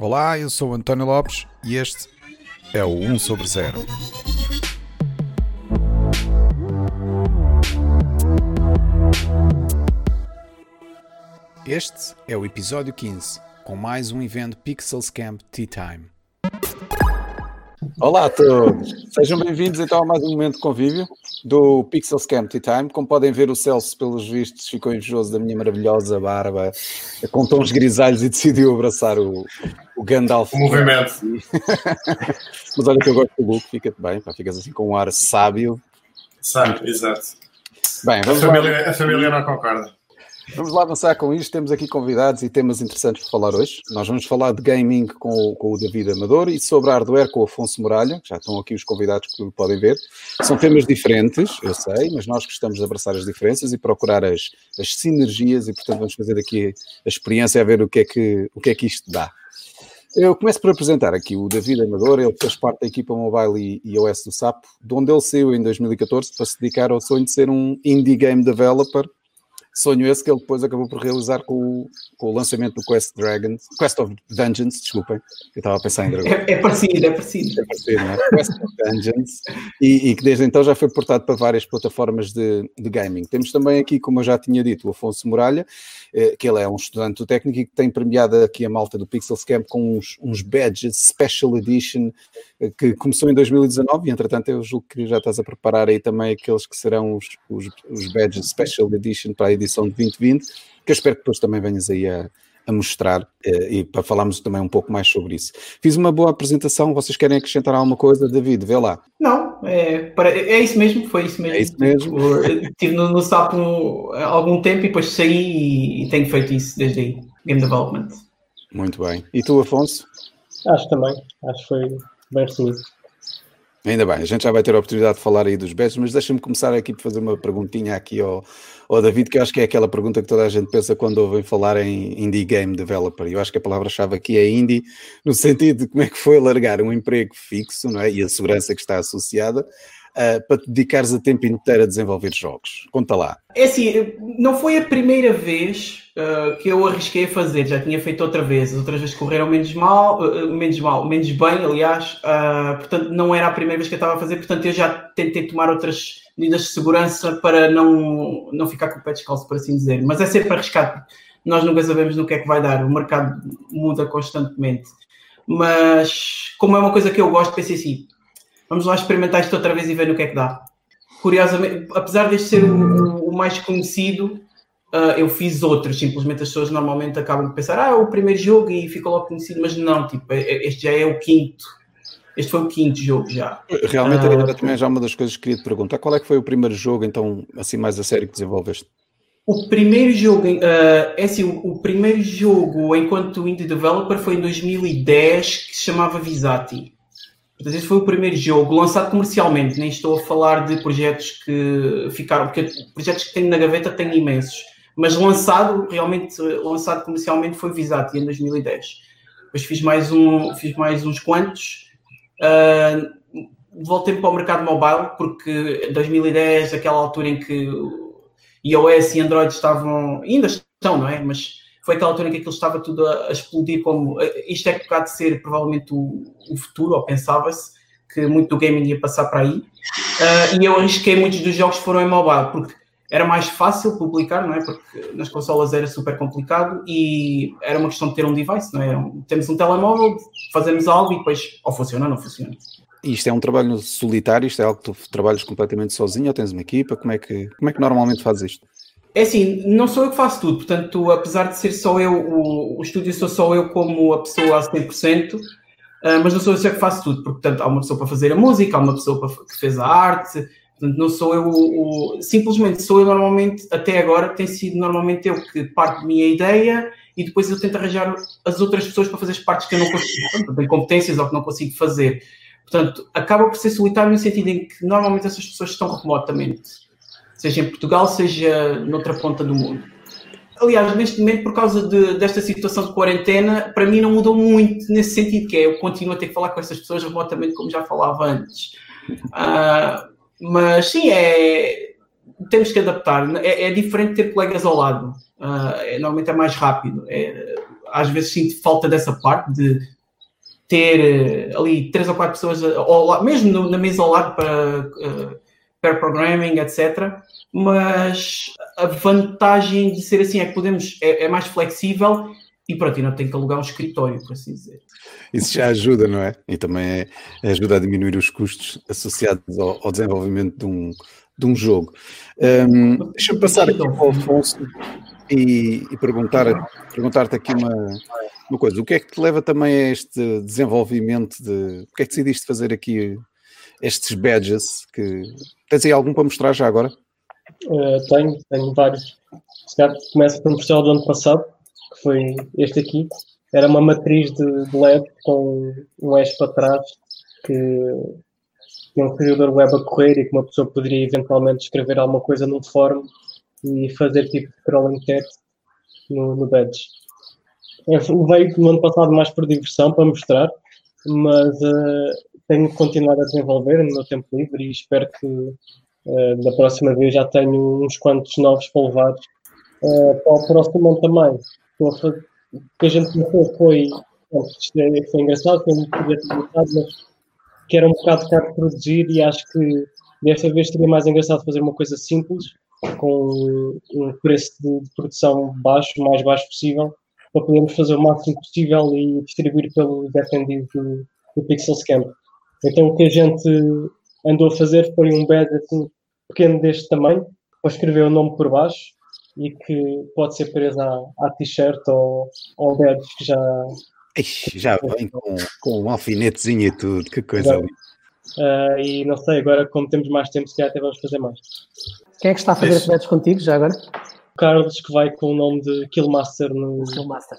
Olá, eu sou o António Lopes e este é o 1/0. Este é o episódio 15, com mais um evento Pixels Camp Tea Time. Olá a todos, sejam bem-vindos então a mais um momento de convívio do Pixels Camp Tea Time. Como podem ver, o Celso, pelos vistos, ficou invejoso da minha maravilhosa barba com tons grisalhos e decidiu abraçar o Gandalf. O movimento. Mas olha que eu gosto do look, fica-te bem, pá, ficas assim com um ar sábio. Sábio, exato. Bem, a família não concorda. Vamos lá avançar com isto. Temos aqui convidados e temas interessantes para falar hoje. Nós vamos falar de gaming com o David Amador e sobre hardware com o Afonso Muralha. Já estão aqui os convidados que podem ver. São temas diferentes, eu sei, mas nós gostamos de abraçar as diferenças e procurar as sinergias e, portanto, vamos fazer aqui a experiência a ver o que é que isto dá. Eu começo por apresentar aqui o David Amador. Ele fez parte da equipa mobile e iOS do Sapo, de onde ele saiu em 2014 para se dedicar ao sonho de ser um indie game developer. Sonho esse que ele depois acabou por realizar com o lançamento do Quest of Dungeons, desculpem, eu estava a pensar em Dragon. É parecido, não é? Quest of Dungeons, e que desde então já foi portado para várias plataformas de gaming. Temos também aqui, como eu já tinha dito, o Afonso Muralha, que ele é um estudante do técnico e que tem premiado aqui a malta do Pixels Camp com uns badges Special Edition, que começou em 2019 e entretanto eu julgo que já estás a preparar aí também aqueles que serão os badges Special Edition para a edição de 2020, que eu espero que depois também venhas aí a mostrar e para falarmos também um pouco mais sobre isso. Fiz uma boa apresentação, vocês querem acrescentar alguma coisa? David, vê lá. Não, é isso mesmo, foi isso mesmo. É isso mesmo. Estive no Sapo há algum tempo e depois saí e tenho feito isso desde aí, Game Development. Muito bem. E tu, Afonso? Acho que foi bem recebido. Ainda bem, a gente já vai ter a oportunidade de falar aí dos badges, mas deixa-me começar aqui por fazer uma perguntinha aqui ao David, que eu acho que é aquela pergunta que toda a gente pensa quando ouvem falar em indie game developer. Eu acho que a palavra-chave aqui é indie, no sentido de como é que foi largar um emprego fixo, não é? E a segurança que está associada, para te dedicares a tempo inteiro a desenvolver jogos. Conta lá. É assim, não foi a primeira vez que eu arrisquei a fazer, já tinha feito outra vez, as outras vezes correram menos bem, aliás, portanto não era a primeira vez que eu estava a fazer, portanto eu já tentei tomar outras medidas de segurança para não ficar com o pé descalço, por assim dizer, mas é sempre arriscado, nós nunca sabemos no que é que vai dar, o mercado muda constantemente, mas como é uma coisa que eu gosto, pensei assim, vamos lá experimentar isto outra vez e ver no que é que dá. Curiosamente, apesar deste ser o mais conhecido, eu fiz outros. Simplesmente as pessoas normalmente acabam de pensar é o primeiro jogo e ficou logo conhecido, mas não, tipo, este já é o quinto. Este foi o quinto jogo já. Realmente era também já uma das coisas que queria te perguntar. Qual é que foi o primeiro jogo, então, assim mais a sério que desenvolveste? O primeiro jogo, o primeiro jogo enquanto indie developer foi em 2010, que se chamava Visati. Portanto, esse foi o primeiro jogo lançado comercialmente, nem estou a falar de projetos que ficaram, porque projetos que tenho na gaveta tenho imensos, mas realmente lançado comercialmente foi Visati em 2010. Depois fiz mais uns quantos, voltei para o mercado mobile, porque em 2010, aquela altura em que iOS e Android ainda estão, não é? Mas foi aquela altura em que aquilo estava tudo a explodir como... Isto é capaz de ser provavelmente o futuro, ou pensava-se que muito do gaming ia passar para aí. E eu arrisquei, muitos dos jogos foram em mobile, porque era mais fácil publicar, não é? Porque nas consolas era super complicado e era uma questão de ter um device, não é? Temos um telemóvel, fazemos algo e depois ou funciona ou não funciona. Isto é um trabalho solitário? Isto é algo que tu trabalhas completamente sozinho ou tens uma equipa? Como é que normalmente fazes isto? É assim, não sou eu que faço tudo, portanto, apesar de ser só eu, o estúdio sou só eu como a pessoa a 100%, mas não sou eu que faço tudo, porque, portanto, há uma pessoa para fazer a música, há uma pessoa que fez a arte, portanto, não sou eu, simplesmente sou eu normalmente, até agora, tem sido normalmente eu que parto de minha ideia e depois eu tento arranjar as outras pessoas para fazer as partes que eu não consigo, portanto, tenho competências ou que não consigo fazer. Portanto, acaba por ser solitário no sentido em que normalmente essas pessoas estão remotamente. Seja em Portugal, seja noutra ponta do mundo. Aliás, neste momento, por causa desta situação de quarentena, para mim não mudou muito nesse sentido, que é eu continuo a ter que falar com essas pessoas remotamente, como já falava antes. Mas sim, temos que adaptar. É diferente ter colegas ao lado. Normalmente é mais rápido. às vezes sinto falta dessa parte de ter ali 3 ou 4 pessoas, mesmo na mesa ao lado para pair programming, etc. Mas a vantagem de ser assim é que podemos, é mais flexível e pronto, e não tem que alugar um escritório, por assim dizer. Isso já ajuda, não é? E também ajuda a diminuir os custos associados ao desenvolvimento de um jogo. Deixa-me passar aqui para o Afonso e perguntar-te aqui uma coisa. O que é que te leva também a este desenvolvimento o que é que decidiste fazer aqui estes badges? Tens aí algum para mostrar já agora? Tenho vários. Se calhar começo por um especial do ano passado, que foi este aqui. Era uma matriz de LED com um eixo para trás que tinha um servidor web a correr e que uma pessoa poderia eventualmente escrever alguma coisa num fórum e fazer tipo scrolling text no badge. Eu veio no ano passado mais por diversão, para mostrar, mas tenho que continuar a desenvolver no meu tempo livre e espero que da próxima vez já tenho uns quantos novos para levar para o próximo ano também. O que a gente começou foi engraçado, foi um projeto engraçado, mas que era um bocado caro de produzir e acho que desta vez seria mais engraçado fazer uma coisa simples, com um preço de produção baixo, o mais baixo possível, para podermos fazer o máximo possível e distribuir pelos attendees do Pixels Camp. Então o que a gente andou a fazer foi um badge assim, pequeno deste tamanho, para escrever o nome por baixo e que pode ser preso à t-shirt ou ao badge que já... Ixi, já vem com um alfinetezinho e tudo, que coisa ali. E não sei, agora como temos mais tempo, se calhar até vamos fazer mais. Quem é que está a fazer badges contigo já agora? O Carlos, que vai com o nome de Killmaster no... Killmaster.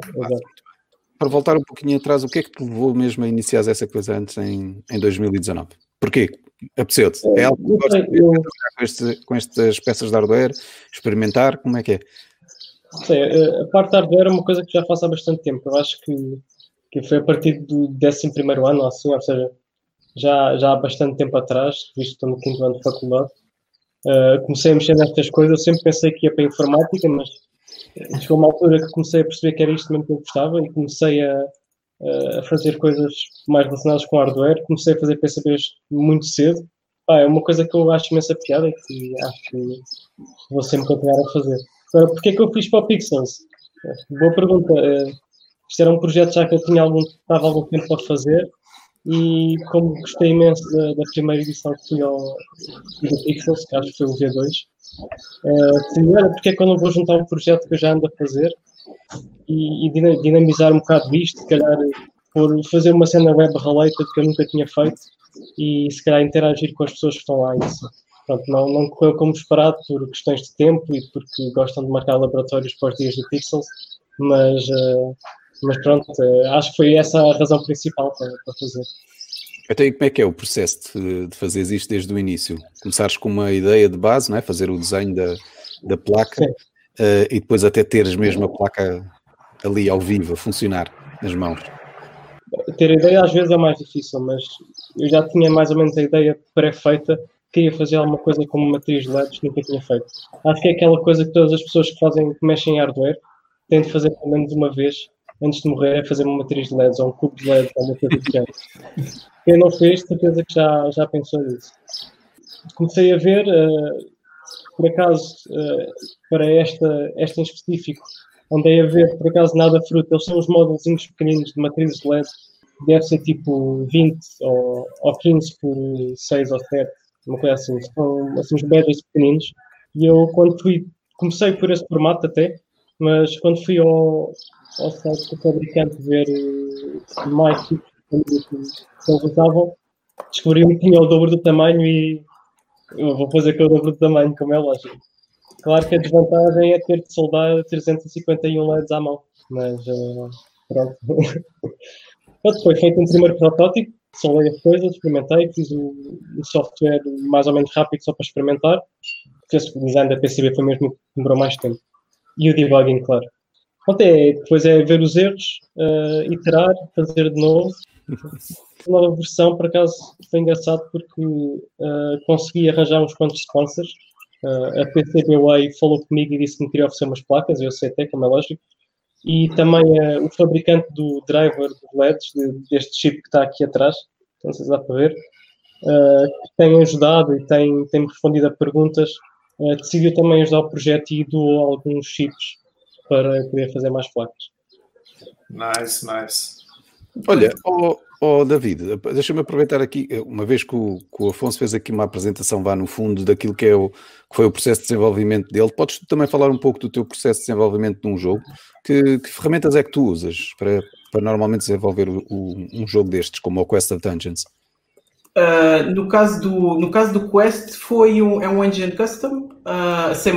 Para voltar um pouquinho atrás, o que é que te levou mesmo a iniciar essa coisa antes em 2019? Porquê? Apeteceu-te? É algo que gostas de trabalhar com estas peças de hardware? Experimentar? Como é que é? Sei, a parte de hardware é uma coisa que já faço há bastante tempo. Eu acho que foi a partir do 11º ano, assim, ou seja, já há bastante tempo atrás, visto que estou no 5º ano de faculdade. Comecei a mexer nestas coisas. Eu sempre pensei que ia para a informática, mas chegou uma altura que comecei a perceber que era isto mesmo que eu gostava e comecei a fazer coisas mais relacionadas com hardware. Comecei a fazer PCBs muito cedo. É uma coisa que eu acho imensa piada e que acho que vou sempre continuar a fazer. Agora, porquê é que eu fiz para o Pixels? Boa pergunta. Isto era um projeto já que eu estava algum tempo a fazer e como gostei imenso da primeira edição que fui do Pixels, que acho que foi o V2, decidi, olha, porque é que eu não vou juntar um projeto que eu já ando a fazer e dinamizar um bocado isto, se calhar por fazer uma cena web-related que eu nunca tinha feito e se calhar interagir com as pessoas que estão lá. Isso. Pronto, não correu como esperado por questões de tempo e porque gostam de marcar laboratórios para os dias do Pixels, mas pronto, acho que foi essa a razão principal para fazer. Então, e como é que é o processo de fazeres isto desde o início? Começares com uma ideia de base, não é? Fazer o desenho da placa e depois até teres mesmo a placa ali ao vivo, a funcionar nas mãos. Ter a ideia às vezes é mais difícil, mas eu já tinha mais ou menos a ideia pré-feita, queria fazer alguma coisa como uma matriz de LEDs, nunca tinha feito. Acho que é aquela coisa que todas as pessoas que mexem em hardware têm de fazer pelo menos uma vez antes de morrer, é fazer uma matriz de LEDs ou um cubo de LEDs ou uma coisa do género. Quem não fez, certeza que já pensou nisso. Comecei a ver, por acaso, para esta em específico, andei a ver, por acaso, nada fruto. Eles são os módulos pequeninos de matrizes de LED, deve ser tipo 20 ou 15 por 6 ou 7, uma coisa assim. São assim, uns badges pequeninos. E eu, comecei por esse formato até, mas quando fui ao site do fabricante ver mais tipos que eles usavam, descobri que tinha o dobro do tamanho e eu vou fazer com o dobro do tamanho, como é lógico. Claro que a desvantagem é ter de soldar 351 LEDs à mão, mas pronto. Foi feito um primeiro protótipo, soldei as coisas, experimentei, fiz o software mais ou menos rápido só para experimentar. O design da PCB foi mesmo que demorou mais tempo. E o debugging, claro. Depois é ver os erros, iterar, fazer de novo. A nova versão, por acaso, foi engraçado porque consegui arranjar uns quantos sponsors. A PCBWay falou comigo e disse que me queria oferecer umas placas, eu aceitei, como é lógico. e também o fabricante do driver dos LEDs, deste chip que está aqui atrás, não sei se dá para ver, que tem ajudado e tem respondido a perguntas, decidiu também ajudar o projeto e doou alguns chips para poder fazer mais placas. Nice. Olha, David, deixa-me aproveitar aqui, uma vez que o Afonso fez aqui uma apresentação, vá no fundo, daquilo que foi o processo de desenvolvimento dele. Podes também falar um pouco do teu processo de desenvolvimento de um jogo? Que ferramentas é que tu usas para normalmente desenvolver um jogo destes, como o Quest of Dungeons? No caso do Quest é um engine custom, C++,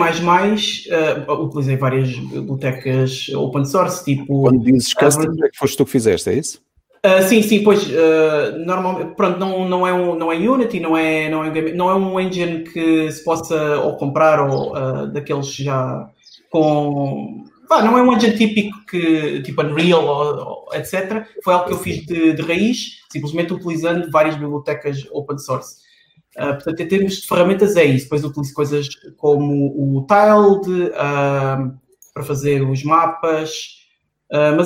utilizei várias bibliotecas open source, tipo... Quando dizes custom, é que foste tu que fizeste, é isso? Sim, pois, normalmente, pronto, não é Unity, não é um engine que se possa ou comprar ou daqueles já com... não é um engine típico tipo Unreal ou etc. Foi algo que eu fiz de raiz, simplesmente utilizando várias bibliotecas open source. Portanto, em termos de ferramentas é isso. Depois utilizo coisas como o Tiled para fazer os mapas. Mas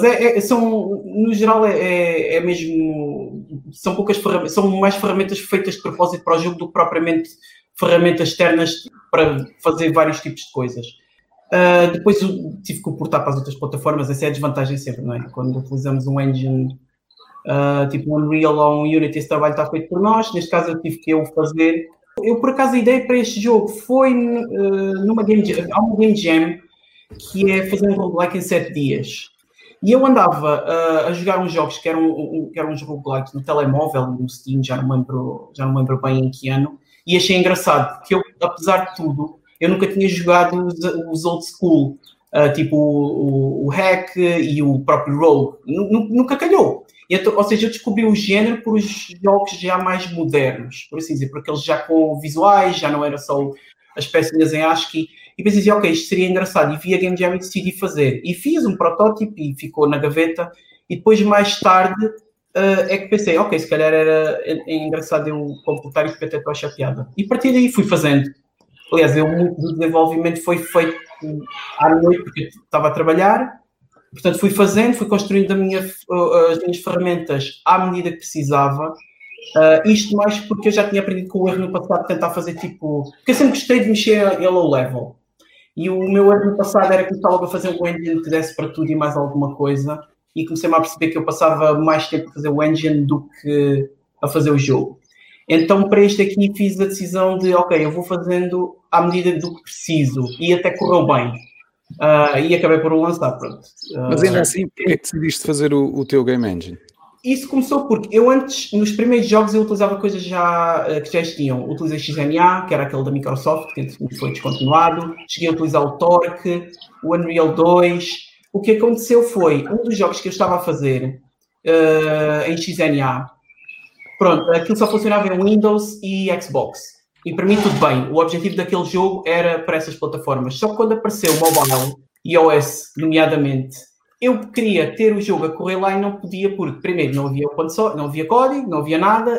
no geral é mesmo, são poucas ferramentas, são mais ferramentas feitas de propósito para o jogo do que propriamente ferramentas externas para fazer vários tipos de coisas. Depois tive que o portar para as outras plataformas, essa é a desvantagem sempre, não é? Quando utilizamos um engine tipo um Unreal ou um Unity, esse trabalho está feito por nós, neste caso eu tive que eu fazer. Eu, por acaso, a ideia para este jogo foi há uma Game Jam que é fazer um roguelike em 7 dias. E eu andava a jogar uns jogos que eram uns roguelikes no telemóvel, no Steam, já não me lembro bem em que ano, e achei engraçado, que eu, apesar de tudo, eu nunca tinha jogado os old school, tipo o Hack e o próprio Rogue, nunca calhou. Então, ou seja, eu descobri o género por os jogos já mais modernos, por assim dizer, por aqueles já com visuais, já não era só as pecinhas em ASCII, e pensei assim, ok, isto seria engraçado, e vi a Game Jam e decidi fazer. E fiz um protótipo e ficou na gaveta, e depois mais tarde é que pensei, ok, se calhar era engraçado eu completar isto, porque até estou chateada. E a partir daí fui fazendo. Aliás, muito do desenvolvimento foi feito à noite, porque estava a trabalhar, portanto fui fazendo, fui construindo as minhas ferramentas à medida que precisava. Isto mais porque eu já tinha aprendido com o erro no passado de tentar fazer tipo... Porque eu sempre gostei de mexer em low level. E o meu erro no passado era que eu estava a fazer um engine que desse para tudo e mais alguma coisa. E comecei-me a perceber que eu passava mais tempo a fazer o engine do que a fazer o jogo. Então, para este aqui, fiz a decisão de, ok, eu vou fazendo à medida do que preciso. E até correu bem. E acabei por o lançar, pronto. Mas ainda assim, porquê é que decidiste fazer o teu game engine? Isso começou porque eu antes, nos primeiros jogos, eu utilizava coisas que já existiam. Utilizei XNA, que era aquele da Microsoft, que foi descontinuado. Cheguei a utilizar o Torque, o Unreal 2. O que aconteceu foi, um dos jogos que eu estava a fazer em XNA, pronto, aquilo só funcionava em Windows e Xbox. E para mim tudo bem. O objetivo daquele jogo era para essas plataformas. Só que quando apareceu o mobile, iOS, nomeadamente, eu queria ter o jogo a correr lá e não podia, porque primeiro não havia não havia código, não havia nada,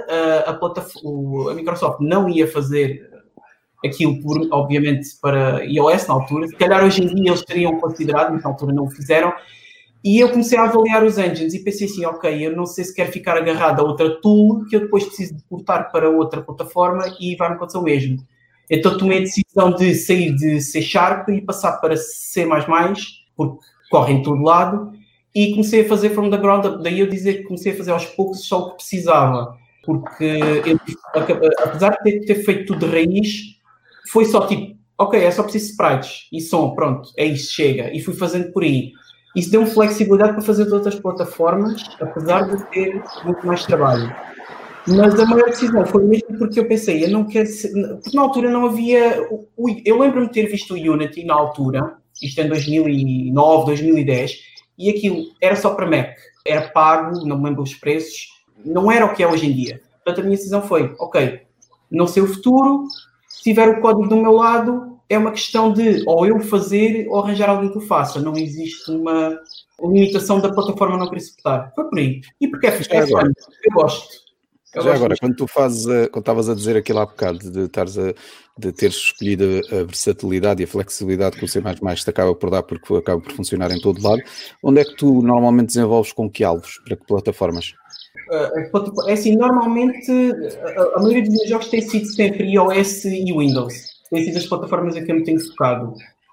a Microsoft não ia fazer aquilo, obviamente, para iOS na altura. Se calhar hoje em dia eles teriam considerado, mas na altura não o fizeram. E eu comecei a avaliar os engines e pensei assim, ok, eu não sei se quero ficar agarrado a outra tool que eu depois preciso de portar para outra plataforma e vai-me acontecer o mesmo. Então tomei a decisão de sair de C# e passar para C++, porque corre em todo lado, e comecei a fazer from the ground up. Daí eu dizer que comecei a fazer aos poucos só o que precisava, porque eu, apesar de ter feito tudo de raiz, foi só tipo, ok, é só preciso sprites e som, pronto, é isso, chega. E fui fazendo por aí. Isso deu-me flexibilidade para fazer de outras plataformas, apesar de ter muito mais trabalho. Mas a maior decisão foi mesmo porque eu pensei, eu não quero ser... Porque na altura não havia... Eu lembro-me de ter visto o Unity na altura, isto em 2009, 2010, e aquilo era só para Mac. Era pago, não me lembro os preços, não era o que é hoje em dia. Portanto, a minha decisão foi, ok, não sei o futuro, se tiver o código do meu lado, é uma questão de ou eu fazer ou arranjar alguém que o faça. Não existe uma limitação da plataforma não querer suportar. Foi por aí. E porque é fun, eu gosto. Já agora, quando tu fazes, quando estavas a dizer aquilo há bocado, de teres escolhido a versatilidade e a flexibilidade que o C++ te acaba por dar, porque acaba por funcionar em todo lado, onde é que tu normalmente desenvolves com que alvos? Para que plataformas? É assim, normalmente a maioria dos meus jogos tem sido sempre iOS e Windows. Tem sido as plataformas em que eu me tenho focado.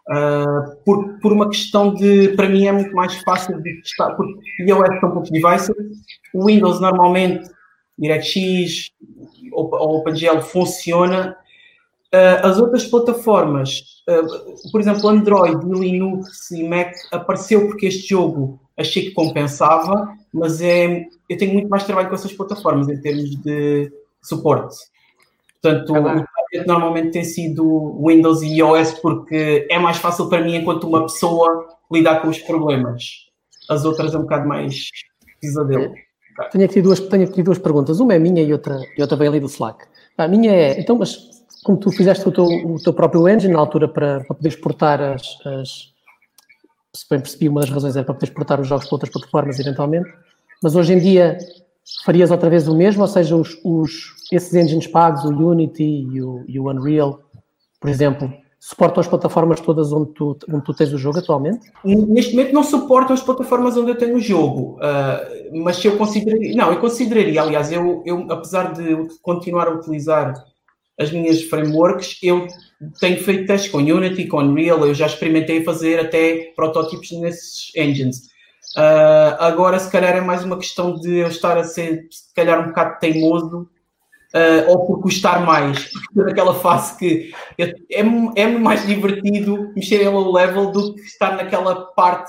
Por uma questão de, para mim é muito mais fácil de testar, porque iOS são poucos devices, o Windows normalmente, DirectX ou OpenGL funciona. As outras plataformas, por exemplo, Android, Linux e Mac, apareceu porque este jogo achei que compensava, mas eu tenho muito mais trabalho com essas plataformas em termos de suporte. Portanto, o target normalmente tem sido Windows e iOS porque é mais fácil para mim enquanto uma pessoa lidar com os problemas. As outras é um bocado mais pesadelo. Tenho aqui duas perguntas. Uma é minha e outra vem ali do Slack. A minha é, então, mas como tu fizeste o teu próprio engine na altura para poder exportar se bem percebi, uma das razões é para poder exportar os jogos para outras plataformas eventualmente, mas hoje em dia farias outra vez o mesmo, ou seja, esses engines pagos, o Unity e o Unreal, por exemplo, suportam as plataformas todas onde tu tens o jogo atualmente? Neste momento não suportam as plataformas onde eu tenho o jogo, mas se eu consideraria... Não, eu consideraria, aliás, eu apesar de continuar a utilizar as minhas frameworks, eu tenho feito testes com Unity, com Unreal, eu já experimentei fazer até protótipos nesses engines. Agora, se calhar, é mais uma questão de eu estar a ser, se calhar, um bocado teimoso, ou por custar mais, naquela fase que é mais divertido mexer em low level do que estar naquela parte.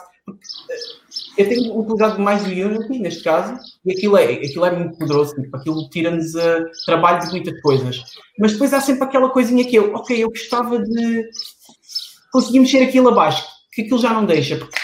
Eu tenho utilizado mais o Unity, neste caso, e aquilo é muito poderoso, aquilo tira-nos trabalho de muitas coisas. Mas depois há sempre aquela coisinha que eu gostava de conseguir mexer aquilo abaixo, que aquilo já não deixa, porque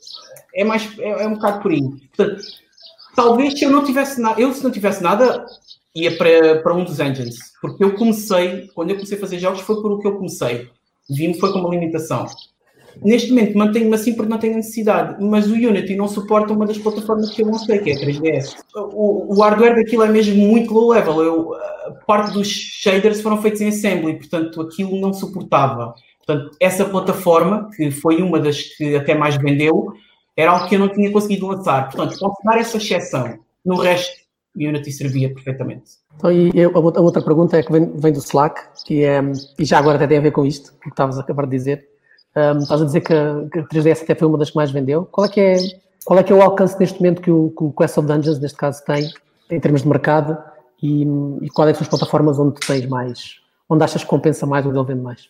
é um bocado por aí. Portanto, talvez se eu não tivesse nada, ia para um dos engines, porque quando eu comecei a fazer jogos foi por o que eu comecei. Vi-me foi com uma limitação. Neste momento mantenho-me assim porque não tenho necessidade, mas o Unity não suporta uma das plataformas que eu lancei, que é a 3DS. O hardware daquilo é mesmo muito low level. Parte dos shaders foram feitos em assembly, portanto aquilo não suportava. Portanto, essa plataforma, que foi uma das que até mais vendeu, era algo que eu não tinha conseguido lançar. Portanto, posso dar essa exceção. No resto, o Unity servia perfeitamente. Então, a outra pergunta é que vem do Slack, e já agora até tem a ver com isto, o que estavas a acabar de dizer. Estás a dizer que a 3DS até foi uma das que mais vendeu. Qual é que é o alcance neste momento que o Quest of Dungeons, neste caso, tem, em termos de mercado, e quais é que são as plataformas onde tu tens mais, onde achas que compensa mais, onde ele vende mais?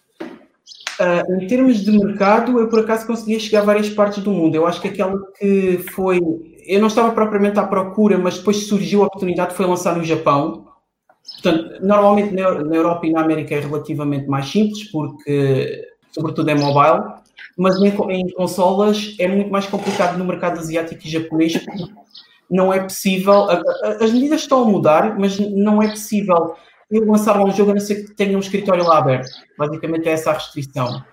Em termos de mercado, eu por acaso conseguia chegar a várias partes do mundo. Eu acho que aquela que foi... Eu não estava propriamente à procura, mas depois surgiu a oportunidade, foi lançar no Japão. Portanto, normalmente na Europa e na América é relativamente mais simples, porque sobretudo é mobile, mas em consolas é muito mais complicado no mercado asiático e japonês, porque não é possível... As medidas estão a mudar, mas não é possível eu lançar um jogo a não ser que tenha um escritório lá aberto. Basicamente é essa a restrição.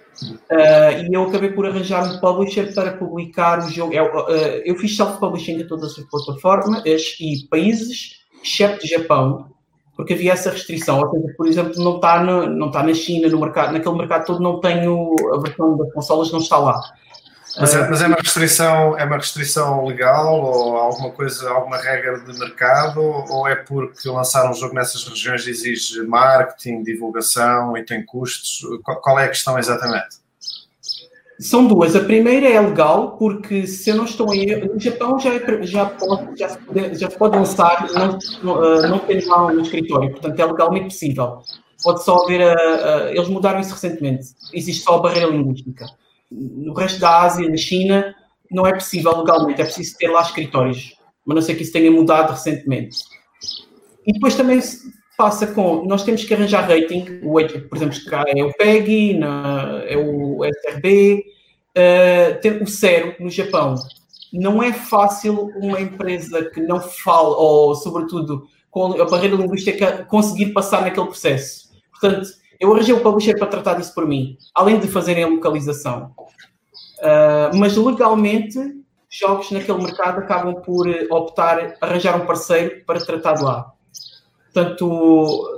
E eu acabei por arranjar um publisher para publicar o jogo. Eu fiz self-publishing a todas as plataformas e países, exceto Japão, porque havia essa restrição. Ou seja, por exemplo, não está na China, no mercado, naquele mercado todo não tenho a versão das consolas, não está lá. Mas é uma restrição legal ou alguma regra de mercado, ou é porque lançar um jogo nessas regiões exige marketing, divulgação e tem custos? Qual é a questão exatamente? São duas. A primeira é legal, porque se eu não estou em erro, no Japão já se pode lançar não tendo lá no escritório, portanto é legalmente possível. Pode só haver, eles mudaram isso recentemente, existe só a barreira linguística. No resto da Ásia, na China, não é possível legalmente, é preciso ter lá escritórios, mas não sei que isso tenha mudado recentemente. E depois também se passa nós temos que arranjar rating, por exemplo, cá é o PEGI, é o SRB, ter o CERO no Japão. Não é fácil uma empresa que não fala, ou sobretudo com a barreira linguística, conseguir passar naquele processo. Portanto, eu arranjei o publisher para tratar disso por mim, além de fazerem a localização. Mas legalmente, jogos naquele mercado acabam por arranjar um parceiro para tratar de lá. Portanto,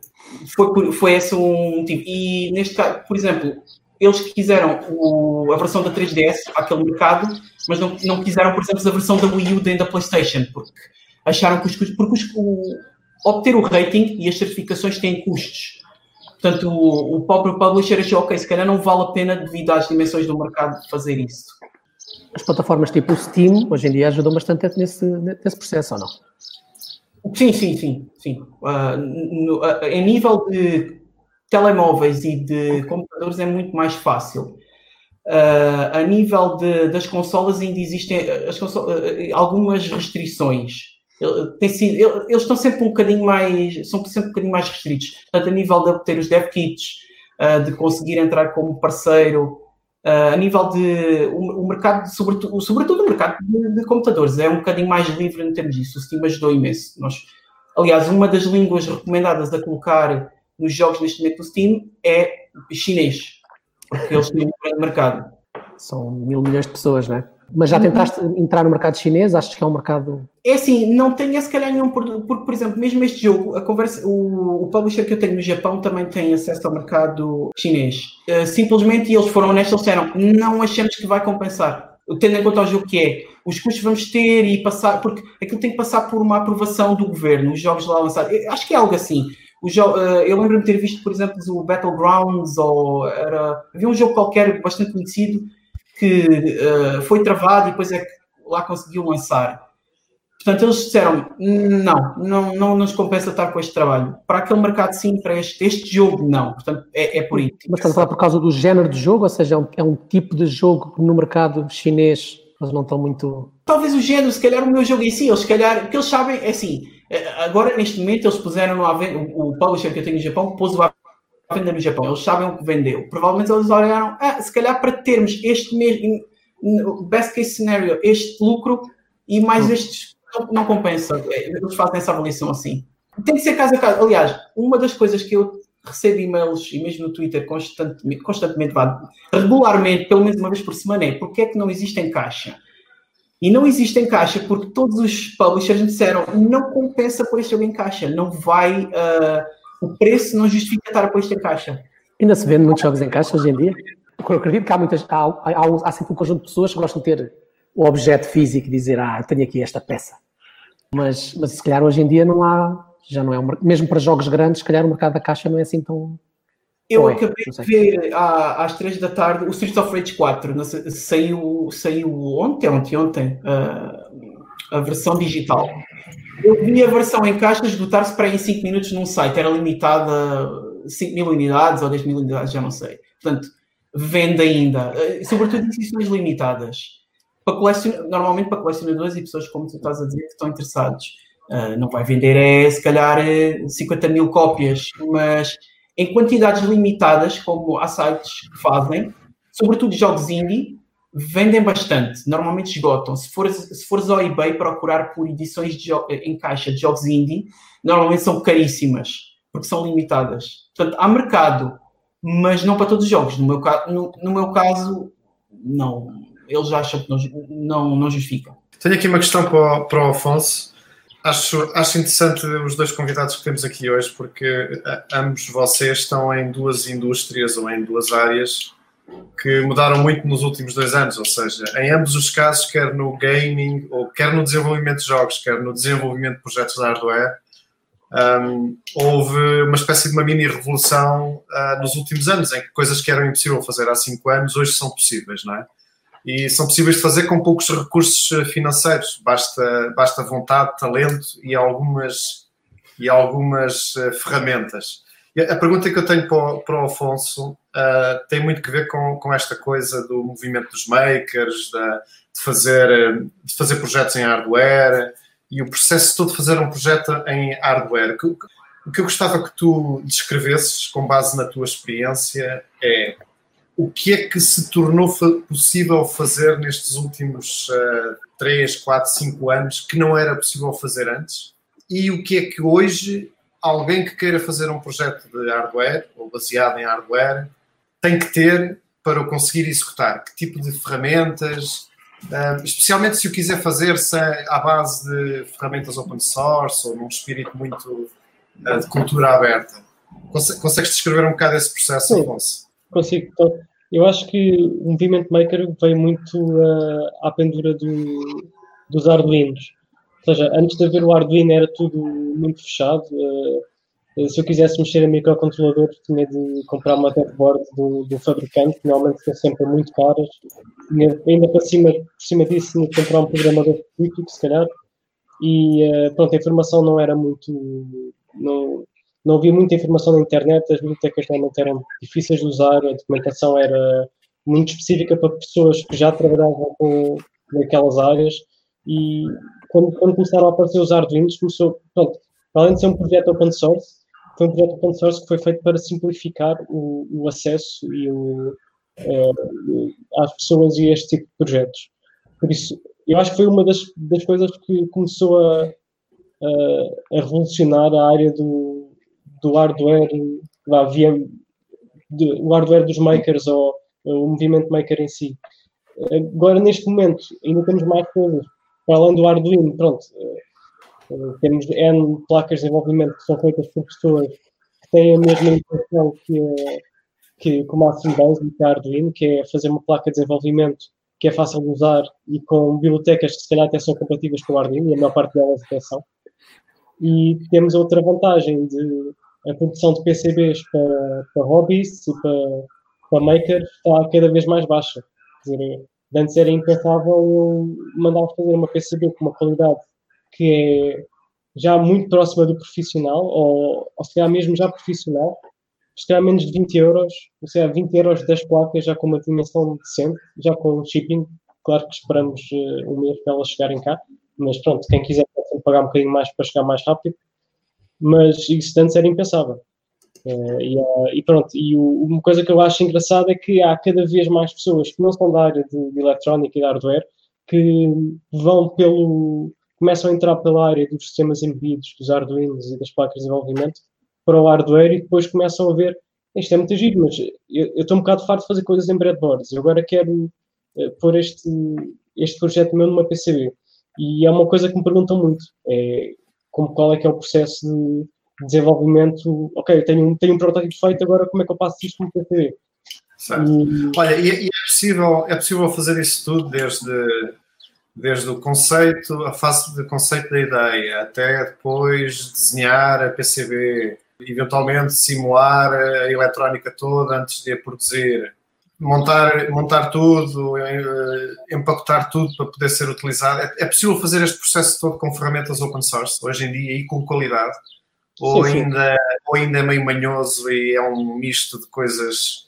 foi esse um motivo. E neste caso, por exemplo, eles quiseram a versão da 3DS para aquele mercado, mas não quiseram, por exemplo, a versão da Wii U dentro da PlayStation, porque acharam que os custos... Porque obter o rating e as certificações têm custos. Portanto, o próprio publisher achou, ok, se calhar não vale a pena, devido às dimensões do mercado, fazer isso. As plataformas tipo o Steam, hoje em dia, ajudam bastante nesse processo, ou não? Sim. Em nível de telemóveis e de computadores é muito mais fácil. A nível das consolas ainda existem algumas restrições. Eles estão sempre um bocadinho mais restritos. Portanto, a nível de obter os dev kits, de conseguir entrar como parceiro, a nível de o mercado, sobretudo o mercado de computadores, é um bocadinho mais livre em termos disso. O Steam ajudou imenso. Aliás, uma das línguas recomendadas a colocar nos jogos neste momento do Steam é chinês, porque eles têm um grande mercado. São 1.000 milhões de pessoas, não é? Mas já tentaste entrar no mercado chinês? Achas que é um mercado... É assim, não tenho se calhar nenhum, porque, por exemplo, mesmo este jogo, o publisher que eu tenho no Japão também tem acesso ao mercado chinês. Simplesmente, eles foram honestos, eles disseram, não achamos que vai compensar. Tendo em conta o jogo que é, os custos vamos ter e passar, porque aquilo tem que passar por uma aprovação do governo, os jogos lá lançados. Acho que é algo assim. Eu lembro-me de ter visto, por exemplo, o Battlegrounds, havia um jogo qualquer bastante conhecido, que foi travado e depois é que lá conseguiu lançar. Portanto, eles disseram, não nos compensa estar com este trabalho. Para aquele mercado, sim, para este jogo, não. Portanto, é por isso. Mas estás a falar por causa do género de jogo? Ou seja, é um tipo de jogo que no mercado chinês eles não estão muito... Talvez o género, se calhar o meu jogo em si, eles se calhar, porque eles sabem, é assim, agora neste momento eles puseram o publisher que eu tenho no Japão, pôs-o à venda no Japão, eles sabem o que vendeu. Provavelmente eles olharam, se calhar para termos este mesmo, best case scenario, este lucro e mais estes, não compensa. Eles fazem essa avaliação assim. Tem que ser caso a caso. Aliás, uma das coisas que eu recebo e-mails, e mesmo no Twitter, constantemente, regularmente, pelo menos uma vez por semana, é porque é que não existe em caixa? E não existe em caixa porque todos os publishers me disseram, não compensa pôr este jogo em caixa, não vai... o preço não justifica estar a pôr isto em caixa. Ainda se vende muitos jogos em caixa hoje em dia? Eu acredito que há sempre um conjunto de pessoas que gostam de ter o objeto físico e dizer, tenho aqui esta peça. Mas se calhar hoje em dia não há, já não é mesmo para jogos grandes, se calhar o mercado da caixa não é assim tão... Eu acabei de ver às 3 da tarde o Streets of Rage 4, saiu ontem a versão digital. Eu vi a versão em caixa esgotar-se para em 5 minutos num site, era limitada a 5.000 unidades ou 10.000 unidades, já não sei. Portanto, vende ainda, sobretudo em edições limitadas. Normalmente para colecionadores e pessoas, como tu estás a dizer, que estão interessados. Não vai vender, se calhar, 50.000 cópias, mas em quantidades limitadas, como há sites que fazem, sobretudo jogos indie, vendem bastante, normalmente esgotam. Se fores ao eBay procurar por edições em caixa de jogos indie, normalmente são caríssimas, porque são limitadas. Portanto, há mercado, mas não para todos os jogos. No meu caso, não. Eles acham que não justificam. Tenho aqui uma questão para o Afonso. Acho interessante os dois convidados que temos aqui hoje, porque ambos vocês estão em duas indústrias ou em duas áreas que mudaram muito nos últimos 2 anos, ou seja, em ambos os casos, quer no gaming, ou quer no desenvolvimento de jogos, quer no desenvolvimento de projetos de hardware, houve uma espécie de uma mini revolução nos últimos anos, em que coisas que eram impossíveis fazer há 5 anos, hoje são possíveis, não é? E são possíveis de fazer com poucos recursos financeiros, basta vontade, talento e algumas ferramentas. E a pergunta que eu tenho para o Afonso tem muito que ver com esta coisa do movimento dos makers, de fazer projetos em hardware e o processo todo de fazer um projeto em hardware. O que eu gostava que tu descrevesses, com base na tua experiência, é o que é que se tornou possível fazer nestes últimos 3, 4, 5 anos que não era possível fazer antes, e o que é que hoje alguém que queira fazer um projeto de hardware ou baseado em hardware tem que ter para o conseguir executar? Que tipo de ferramentas, especialmente se o quiser fazer à base de ferramentas open source ou num espírito muito de cultura aberta. Consegues descrever um bocado esse processo, Sim, Afonso? consigo. Então, eu acho que o Movement Maker veio muito à pendura dos Arduinos. Ou seja, antes de haver o Arduino era tudo muito fechado. Se eu quisesse mexer em microcontrolador, tinha de comprar uma deadboard do fabricante, que normalmente são sempre muito caras. E ainda por cima disso, tinha de comprar um programador específico, se calhar. E pronto, a informação não era muito. Não havia muita informação na internet, as bibliotecas realmente eram difíceis de usar, a documentação era muito específica para pessoas que já trabalhavam naquelas áreas. E quando começaram a aparecer os Arduinos, começou, pronto, além de ser um projeto open source, foi um projeto open source que foi feito para simplificar o acesso às pessoas e a este tipo de projetos. Por isso, eu acho que foi uma das coisas que começou a revolucionar a área do hardware, o hardware dos makers ou o movimento maker em si. Agora, neste momento, ainda temos mais coisas. Para além do Arduino, pronto, temos N placas de desenvolvimento que são feitas por pessoas que têm a mesma intenção que o Mastering Basic e a Arduino, que é fazer uma placa de desenvolvimento que é fácil de usar e com bibliotecas que se calhar até são compatíveis com o Arduino, e a maior parte delas até são. E temos outra vantagem de a produção de PCBs para hobbies e para makers está cada vez mais baixa. Quer dizer, antes era impensável eu mandar fazer uma PCB com uma qualidade que é já muito próxima do profissional, ou se calhar mesmo já profissional, se calhar menos de 20 euros, ou seja, 20 euros das placas já com uma dimensão decente, já com shipping. Claro que esperamos um mês para elas chegarem cá, mas pronto, quem quiser pode pagar um bocadinho mais para chegar mais rápido, mas isso antes era impensável. E pronto, uma coisa que eu acho engraçada é que há cada vez mais pessoas que não são da área de eletrónica e de hardware que começam a entrar pela área dos sistemas embebidos, dos Arduinos e das placas de desenvolvimento para o hardware e depois começam a ver isto é muito giro, mas eu estou um bocado farto de fazer coisas em breadboards, eu agora quero pôr este projeto meu numa PCB. E é uma coisa que me perguntam muito, qual é que é o processo de desenvolvimento. Ok, tenho um protótipo feito, agora como é que eu passo isto no PCB? Certo. Olha, e é possível fazer isso tudo desde o conceito, a fase de conceito da ideia, até depois desenhar a PCB, eventualmente simular a eletrónica toda antes de a produzir, montar tudo, empacotar tudo para poder ser utilizado. É possível fazer este processo todo com ferramentas open source, hoje em dia, e com qualidade? Ou ainda é meio manhoso e é um misto de coisas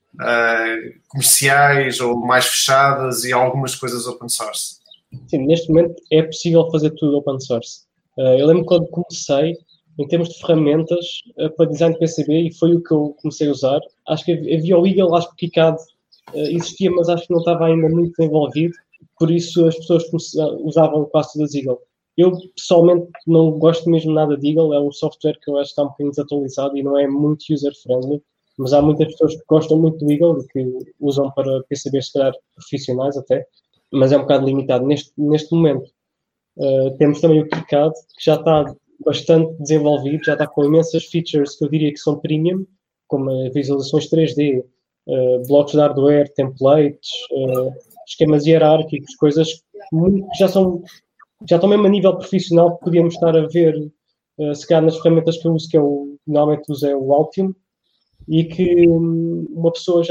comerciais ou mais fechadas e algumas coisas open source? Sim, neste momento é possível fazer tudo open source. Eu lembro quando comecei, em termos de ferramentas para design de PCB, e foi o que eu comecei a usar. Acho que havia o Eagle, acho que o KiCad existia, mas acho que não estava ainda muito desenvolvido, por isso as pessoas usavam quase todas Eagle. Eu, pessoalmente, não gosto mesmo nada de Eagle, é um software que eu acho que está um bocadinho desatualizado e não é muito user-friendly, mas há muitas pessoas que gostam muito do Eagle e que usam para PCBs, se calhar, profissionais até, mas é um bocado limitado. Neste momento, temos também o KiCad, que já está bastante desenvolvido, já está com imensas features que eu diria que são premium, como visualizações 3D, blocos de hardware, templates, esquemas hierárquicos, coisas que já estão mesmo a nível profissional, que podíamos estar a ver, se calhar nas ferramentas que eu uso, normalmente uso é o Altium, e que uma pessoa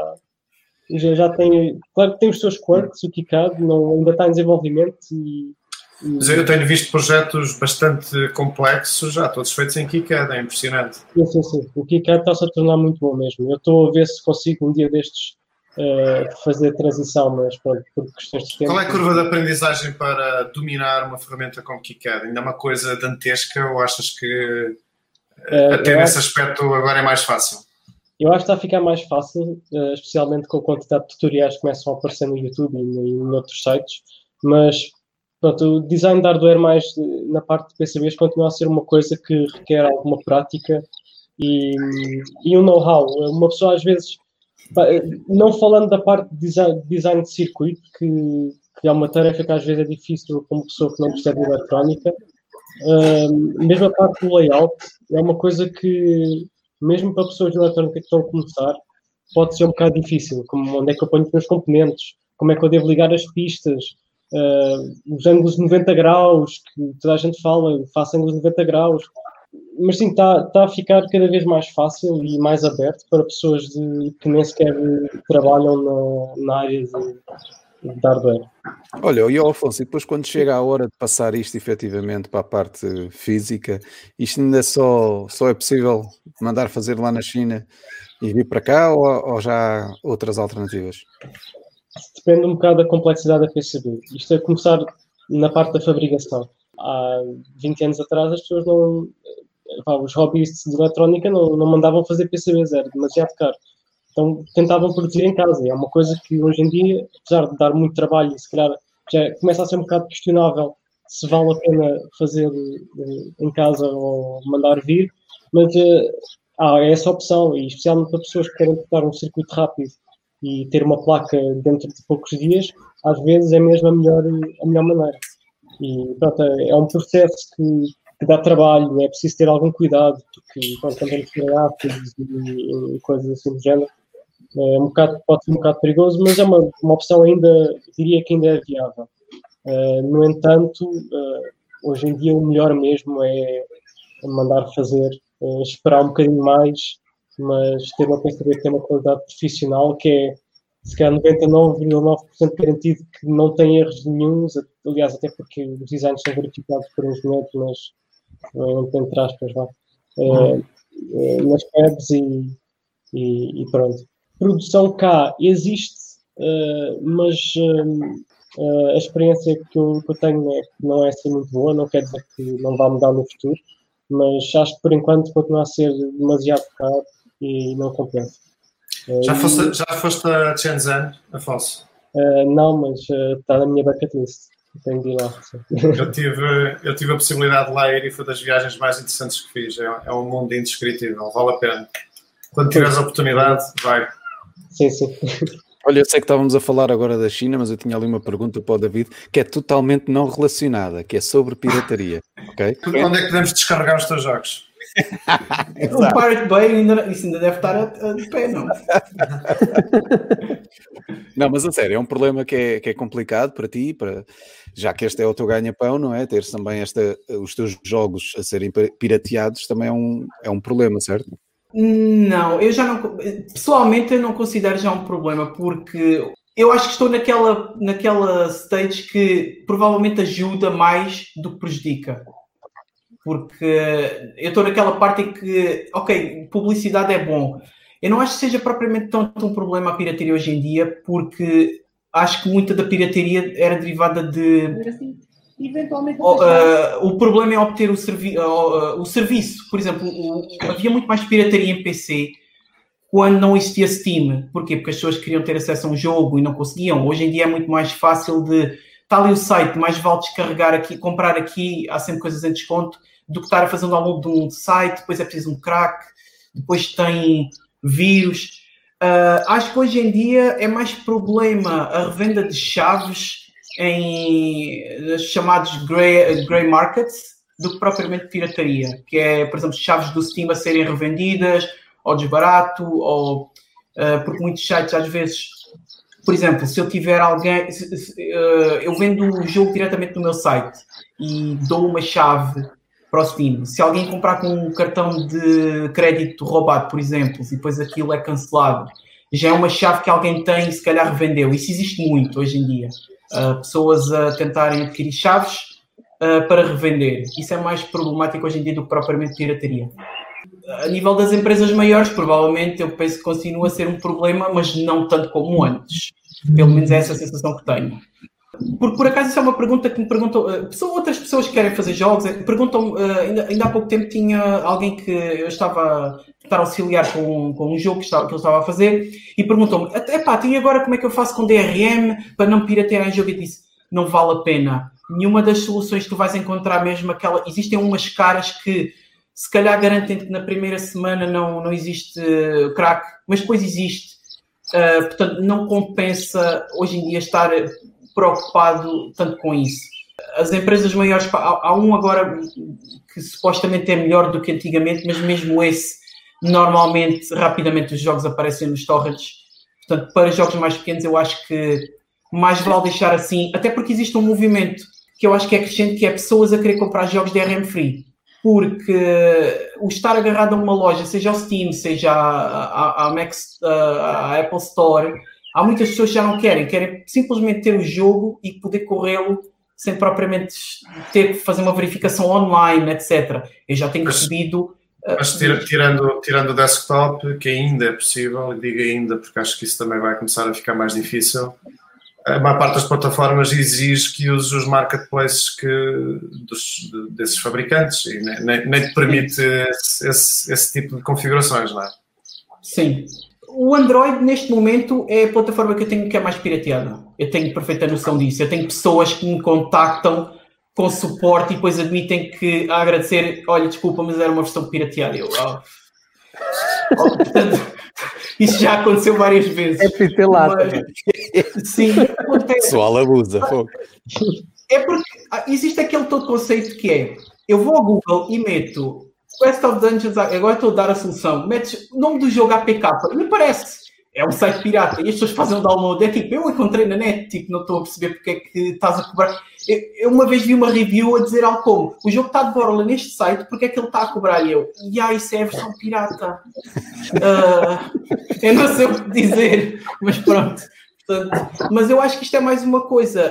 já tem, claro que tem os seus quirks, o KiCad ainda está em desenvolvimento Mas eu tenho visto projetos bastante complexos, já todos feitos em KiCad, é impressionante. Sim. O KiCad está-se a tornar muito bom mesmo. Eu estou a ver se consigo um dia destes fazer a transição, mas pronto, por questões de tempo. Qual é a curva de aprendizagem para dominar uma ferramenta como KiCad? Ainda é uma coisa dantesca ou achas que até nesse aspecto agora é mais fácil? Eu acho que está a ficar mais fácil, especialmente com a quantidade de tutoriais que começam a aparecer no YouTube e em outros sites, mas pronto, o design de hardware mais na parte de PCBs continua a ser uma coisa que requer alguma prática e um know-how. Uma pessoa às vezes, não falando da parte de design de circuito, que é uma tarefa que às vezes é difícil para uma pessoa que não percebe de eletrónica, mesmo a parte do layout, é uma coisa que, mesmo para pessoas de eletrónica que estão a começar, pode ser um bocado difícil. Como onde é que eu ponho os meus componentes? Como é que eu devo ligar as pistas? Os ângulos de 90 graus, que toda a gente fala, faça ângulos de 90 graus. Mas sim, está a ficar cada vez mais fácil e mais aberto para pessoas que nem sequer trabalham na área de hardware. Olha, e Afonso, e depois quando chega a hora de passar isto efetivamente para a parte física, isto ainda só é possível mandar fazer lá na China e vir para cá ou já há outras alternativas? Depende um bocado da complexidade da PCB. Isto é começar na parte da fabricação. Há 20 anos atrás as pessoas não... os hobbyistas de eletrónica não mandavam fazer PCBs, era demasiado caro. Então tentavam produzir em casa. É uma coisa que hoje em dia, apesar de dar muito trabalho e se calhar já começa a ser um bocado questionável se vale a pena fazer em casa ou mandar vir, mas há essa opção, e especialmente para pessoas que querem cortar um circuito rápido e ter uma placa dentro de poucos dias, às vezes é mesmo a melhor maneira. E pronto, é um processo que dá trabalho, é preciso ter algum cuidado, porque quando também misturar ácidos e coisas assim do género, pode ser um bocado perigoso, mas é uma opção ainda, diria que ainda é viável. No entanto, hoje em dia o melhor mesmo é mandar fazer, esperar um bocadinho mais, mas ter uma PCB que tem uma qualidade profissional que é, se calhar, 99,9% garantido que não tem erros nenhuns, aliás, até porque os designs são verificados por engenheiros, mas entre aspas, nas webs e pronto. Produção cá existe, mas a experiência que eu tenho é que não é assim muito boa, não quer dizer que não vai mudar no futuro, mas acho que por enquanto continua a ser demasiado caro e não compensa. Já foste a Shenzhen, Afonso? Não, mas está na minha bucket list. Tenho de ir lá. Eu tive a possibilidade de lá ir e foi das viagens mais interessantes que fiz. É um mundo indescritível, vale a pena. Quando tiveres a oportunidade, vai. Sim, sim. Olha, eu sei que estávamos a falar agora da China, mas eu tinha ali uma pergunta para o David que é totalmente não relacionada, que é sobre pirataria. Okay? Onde é que podemos descarregar os teus jogos? O Pirate Bay isso ainda deve estar de pé, não? Não, mas a sério, é um problema que é complicado para ti, já que este é o teu ganha-pão, não é? Teres também os teus jogos a serem pirateados também é um problema, certo? Não, eu já não... Pessoalmente eu não considero já um problema, porque eu acho que estou naquela stage que provavelmente ajuda mais do que prejudica. Porque eu estou naquela parte em que, ok, publicidade é bom. Eu não acho que seja propriamente tanto um problema a pirataria hoje em dia, porque acho que muita da pirataria era derivada de... Eventualmente, o problema é obter o serviço. Por exemplo, havia muito mais pirataria em PC quando não existia Steam. Porquê? Porque as pessoas queriam ter acesso a um jogo e não conseguiam. Hoje em dia é muito mais fácil está ali o site, mais vale descarregar aqui, comprar aqui, há sempre coisas em desconto, do que estar a fazer um download de um site, depois é preciso um crack, depois tem vírus. Acho que hoje em dia é mais problema a revenda de chaves em chamados grey markets do que propriamente pirataria, que é, por exemplo, chaves do Steam a serem revendidas ou desbarato, ou porque muitos sites às vezes, por exemplo, se eu tiver alguém, eu vendo o jogo diretamente no meu site e dou uma chave para o Steam. Se alguém comprar com um cartão de crédito roubado, por exemplo, e depois aquilo é cancelado, já é uma chave que alguém tem e se calhar revendeu. Isso existe muito hoje em dia. Pessoas a tentarem adquirir chaves para revender. Isso é mais problemático hoje em dia do que propriamente pirataria. A nível das empresas maiores, provavelmente eu penso que continua a ser um problema, mas não tanto como antes. Pelo menos é essa a sensação que tenho. Porque, por acaso, isso é uma pergunta que me perguntam. Outras pessoas que querem fazer jogos perguntam. Ainda há pouco tempo tinha alguém que eu estava a tentar auxiliar com um jogo que ele estava a fazer e perguntou-me: e agora como é que eu faço com DRM para não piratear em jogo? E disse: não vale a pena. Nenhuma das soluções que tu vais encontrar, mesmo aquela. Existem umas caras que se calhar garantem que na primeira semana não existe crack, mas depois existe. Portanto, não compensa hoje em dia estar preocupado tanto com isso. As empresas maiores, há um agora que supostamente é melhor do que antigamente, mas mesmo esse, normalmente, rapidamente os jogos aparecem nos torrents. Portanto, para jogos mais pequenos, eu acho que mais vale deixar assim, até porque existe um movimento que eu acho que é crescente, que é pessoas a querer comprar jogos de DRM free. Porque o estar agarrado a uma loja, seja o Steam, seja a Apple Store, há muitas pessoas que já não querem simplesmente ter o jogo e poder corrê-lo sem propriamente ter que fazer uma verificação online, etc. Eu já tenho recebido... Mas tirando o desktop, que ainda é possível, e digo ainda porque acho que isso também vai começar a ficar mais difícil, a maior parte das plataformas exige que uses os marketplaces desses fabricantes e nem te permite esse tipo de configurações, não é? Sim. O Android, neste momento, é a plataforma que eu tenho que é mais pirateada. Eu tenho perfeita noção disso. Eu tenho pessoas que me contactam com suporte e depois admitem que a agradecer, olha, desculpa, mas era uma versão pirateada. Portanto, isso já aconteceu várias vezes. É preciso ter lá. Sim, acontece. Pessoal abusa. É porque existe aquele todo conceito que é, eu vou ao Google e meto Quest of Dungeons, agora estou a dar a solução, metes o nome do jogo APK, e me parece, é um site pirata, e as pessoas fazem um download, é tipo, eu encontrei na net, tipo, não estou a perceber porque é que estás a cobrar. Eu uma vez vi uma review a dizer algo como, o jogo está de borla neste site, porque é que ele está a cobrar? E eu, isso é a versão pirata. Eu não sei o que dizer, mas pronto. Portanto, mas eu acho que isto é mais uma coisa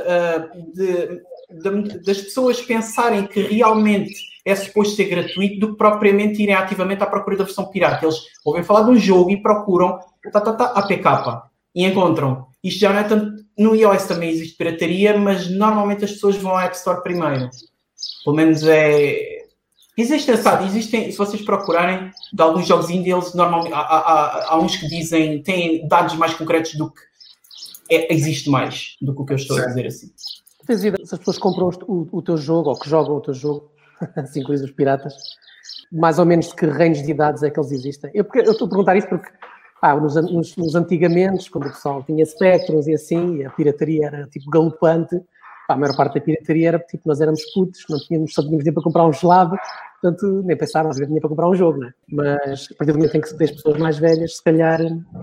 das pessoas pensarem que realmente é suposto ser gratuito do que propriamente irem ativamente à procura da versão pirata. Eles ouvem falar de um jogo e procuram APK e encontram. Isto já não é tanto... No iOS também existe pirataria, mas normalmente as pessoas vão à App Store primeiro. Pelo menos Existem, se vocês procurarem de alguns jogos indie, eles normalmente... Há uns que dizem... Têm dados mais concretos do que... existe mais do que o que eu estou a dizer assim. Tens ideia se as pessoas compram o teu jogo ou que jogam o teu jogo, assim coisas os piratas, mais ou menos de que range de idades é que eles existem? Eu estou a perguntar isso porque nos antigamente, quando o pessoal tinha Spectros e assim, a pirataria era tipo galopante, a maior parte da pirataria era tipo, nós éramos putos, só tínhamos dinheiro para comprar um gelado, portanto nem pensávamos em dinheiro para comprar um jogo, não é? Mas a partir do momento em que se tem as pessoas mais velhas, se calhar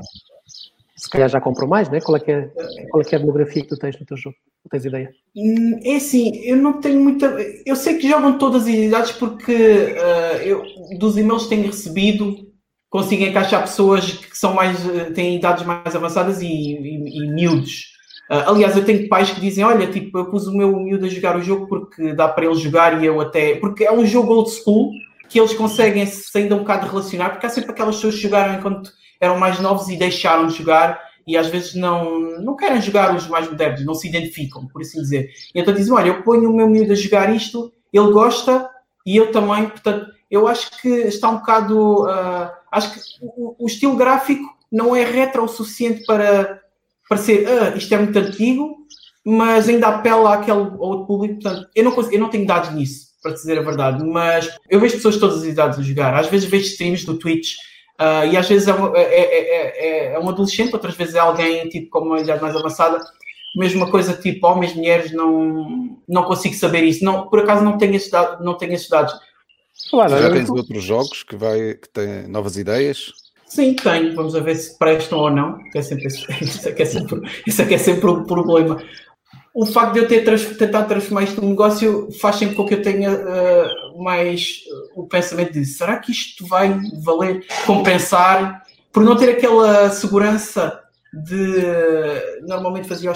já compram mais, não é? Qual é que é a demografia que tu tens no teu jogo? Não tens ideia? É assim, eu não tenho muita... Eu sei que jogam todas as idades porque eu, dos e-mails que tenho recebido, consigo encaixar pessoas que são têm idades mais avançadas e miúdos. Aliás, eu tenho pais que dizem, olha, tipo, eu pus o meu miúdo a jogar o jogo porque dá para ele jogar e eu até... Porque é um jogo old school que eles conseguem se ainda um bocado relacionar, porque há sempre aquelas pessoas que jogaram enquanto eram mais novos e deixaram de jogar e às vezes não querem jogar os mais modernos, não se identificam, por assim dizer. E então dizem, olha, eu ponho o meu miúdo a jogar isto, ele gosta e eu também, portanto, eu acho que está um bocado... acho que o estilo gráfico não é retro o suficiente para ser, isto é muito antigo, mas ainda apela àquele outro público, portanto, eu não tenho dados nisso, para dizer a verdade, mas eu vejo pessoas de todas as idades a jogar, às vezes vejo streams do Twitch, e às vezes é um adolescente, outras vezes é alguém tipo, com uma idade mais avançada, mesma coisa tipo homens, mulheres, não consigo saber isso, por acaso não tenho esses dados. Claro, já tens outros jogos que têm novas ideias? Sim, tenho. Vamos a ver se prestam ou não. Isso é que é sempre o problema. O facto de eu ter tentado transformar isto num negócio faz sempre com que eu tenha mais o pensamento de será que isto vai valer compensar por não ter aquela segurança de... Normalmente fazia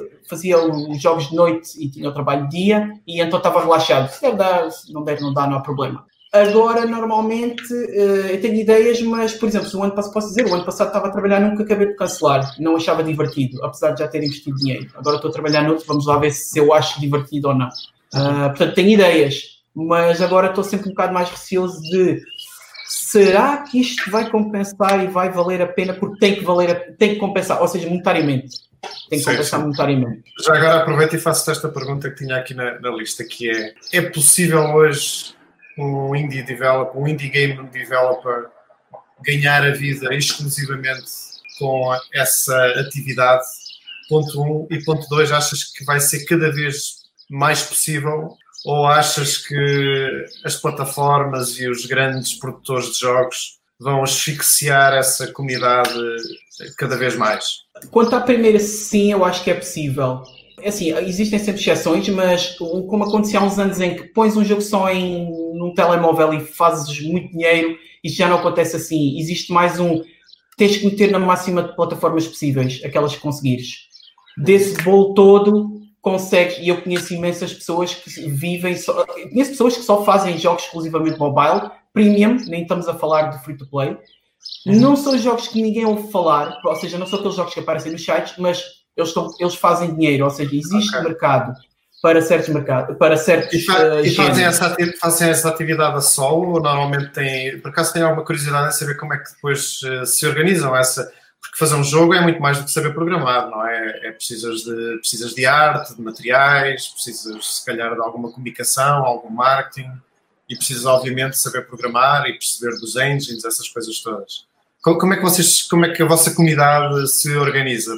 os jogos de noite e tinha o trabalho de dia e então estava relaxado. Se deve dar, se não der, não dá, não há problema. Agora, normalmente, eu tenho ideias, mas, por exemplo, o ano passado estava a trabalhar num que acabei de cancelar. Não achava divertido, apesar de já ter investido dinheiro. Agora estou a trabalhar noutro, vamos lá ver se eu acho divertido ou não. Portanto, tenho ideias, mas agora estou sempre um bocado mais receoso de será que isto vai compensar e vai valer a pena? Porque tem que compensar, ou seja, monetariamente. Tem que compensar monetariamente. Já agora aproveito e faço esta pergunta que tinha aqui na lista, que é possível hoje um indie game developer ganhar a vida exclusivamente com essa atividade? Ponto 1. E ponto 2, achas que vai ser cada vez mais possível? Ou achas que as plataformas e os grandes produtores de jogos vão asfixiar essa comunidade cada vez mais? Quanto à primeira, sim, eu acho que é possível. É assim, existem sempre exceções, mas como acontecia há uns anos em que pões um jogo só num telemóvel e fazes muito dinheiro, isto já não acontece assim. Existe mais tens que meter na máxima de plataformas possíveis, aquelas que conseguires. Desse bolo todo, consegues, e eu conheço imensas pessoas que vivem só, conheço pessoas que só fazem jogos exclusivamente mobile, premium, nem estamos a falar de free-to-play. Não são jogos que ninguém ouve falar, ou seja, não são aqueles jogos que aparecem nos sites, mas eles fazem dinheiro, ou seja, existe mercado para certos mercados, para certos e fazem essa atividade a solo, ou normalmente por acaso tem alguma curiosidade em saber como é que depois se organizam porque fazer um jogo é muito mais do que saber programar, não é? Precisas de arte, de materiais, precisas se calhar de alguma comunicação, algum marketing, e precisas obviamente saber programar e perceber dos engines, essas coisas todas. Como é que a vossa comunidade se organiza?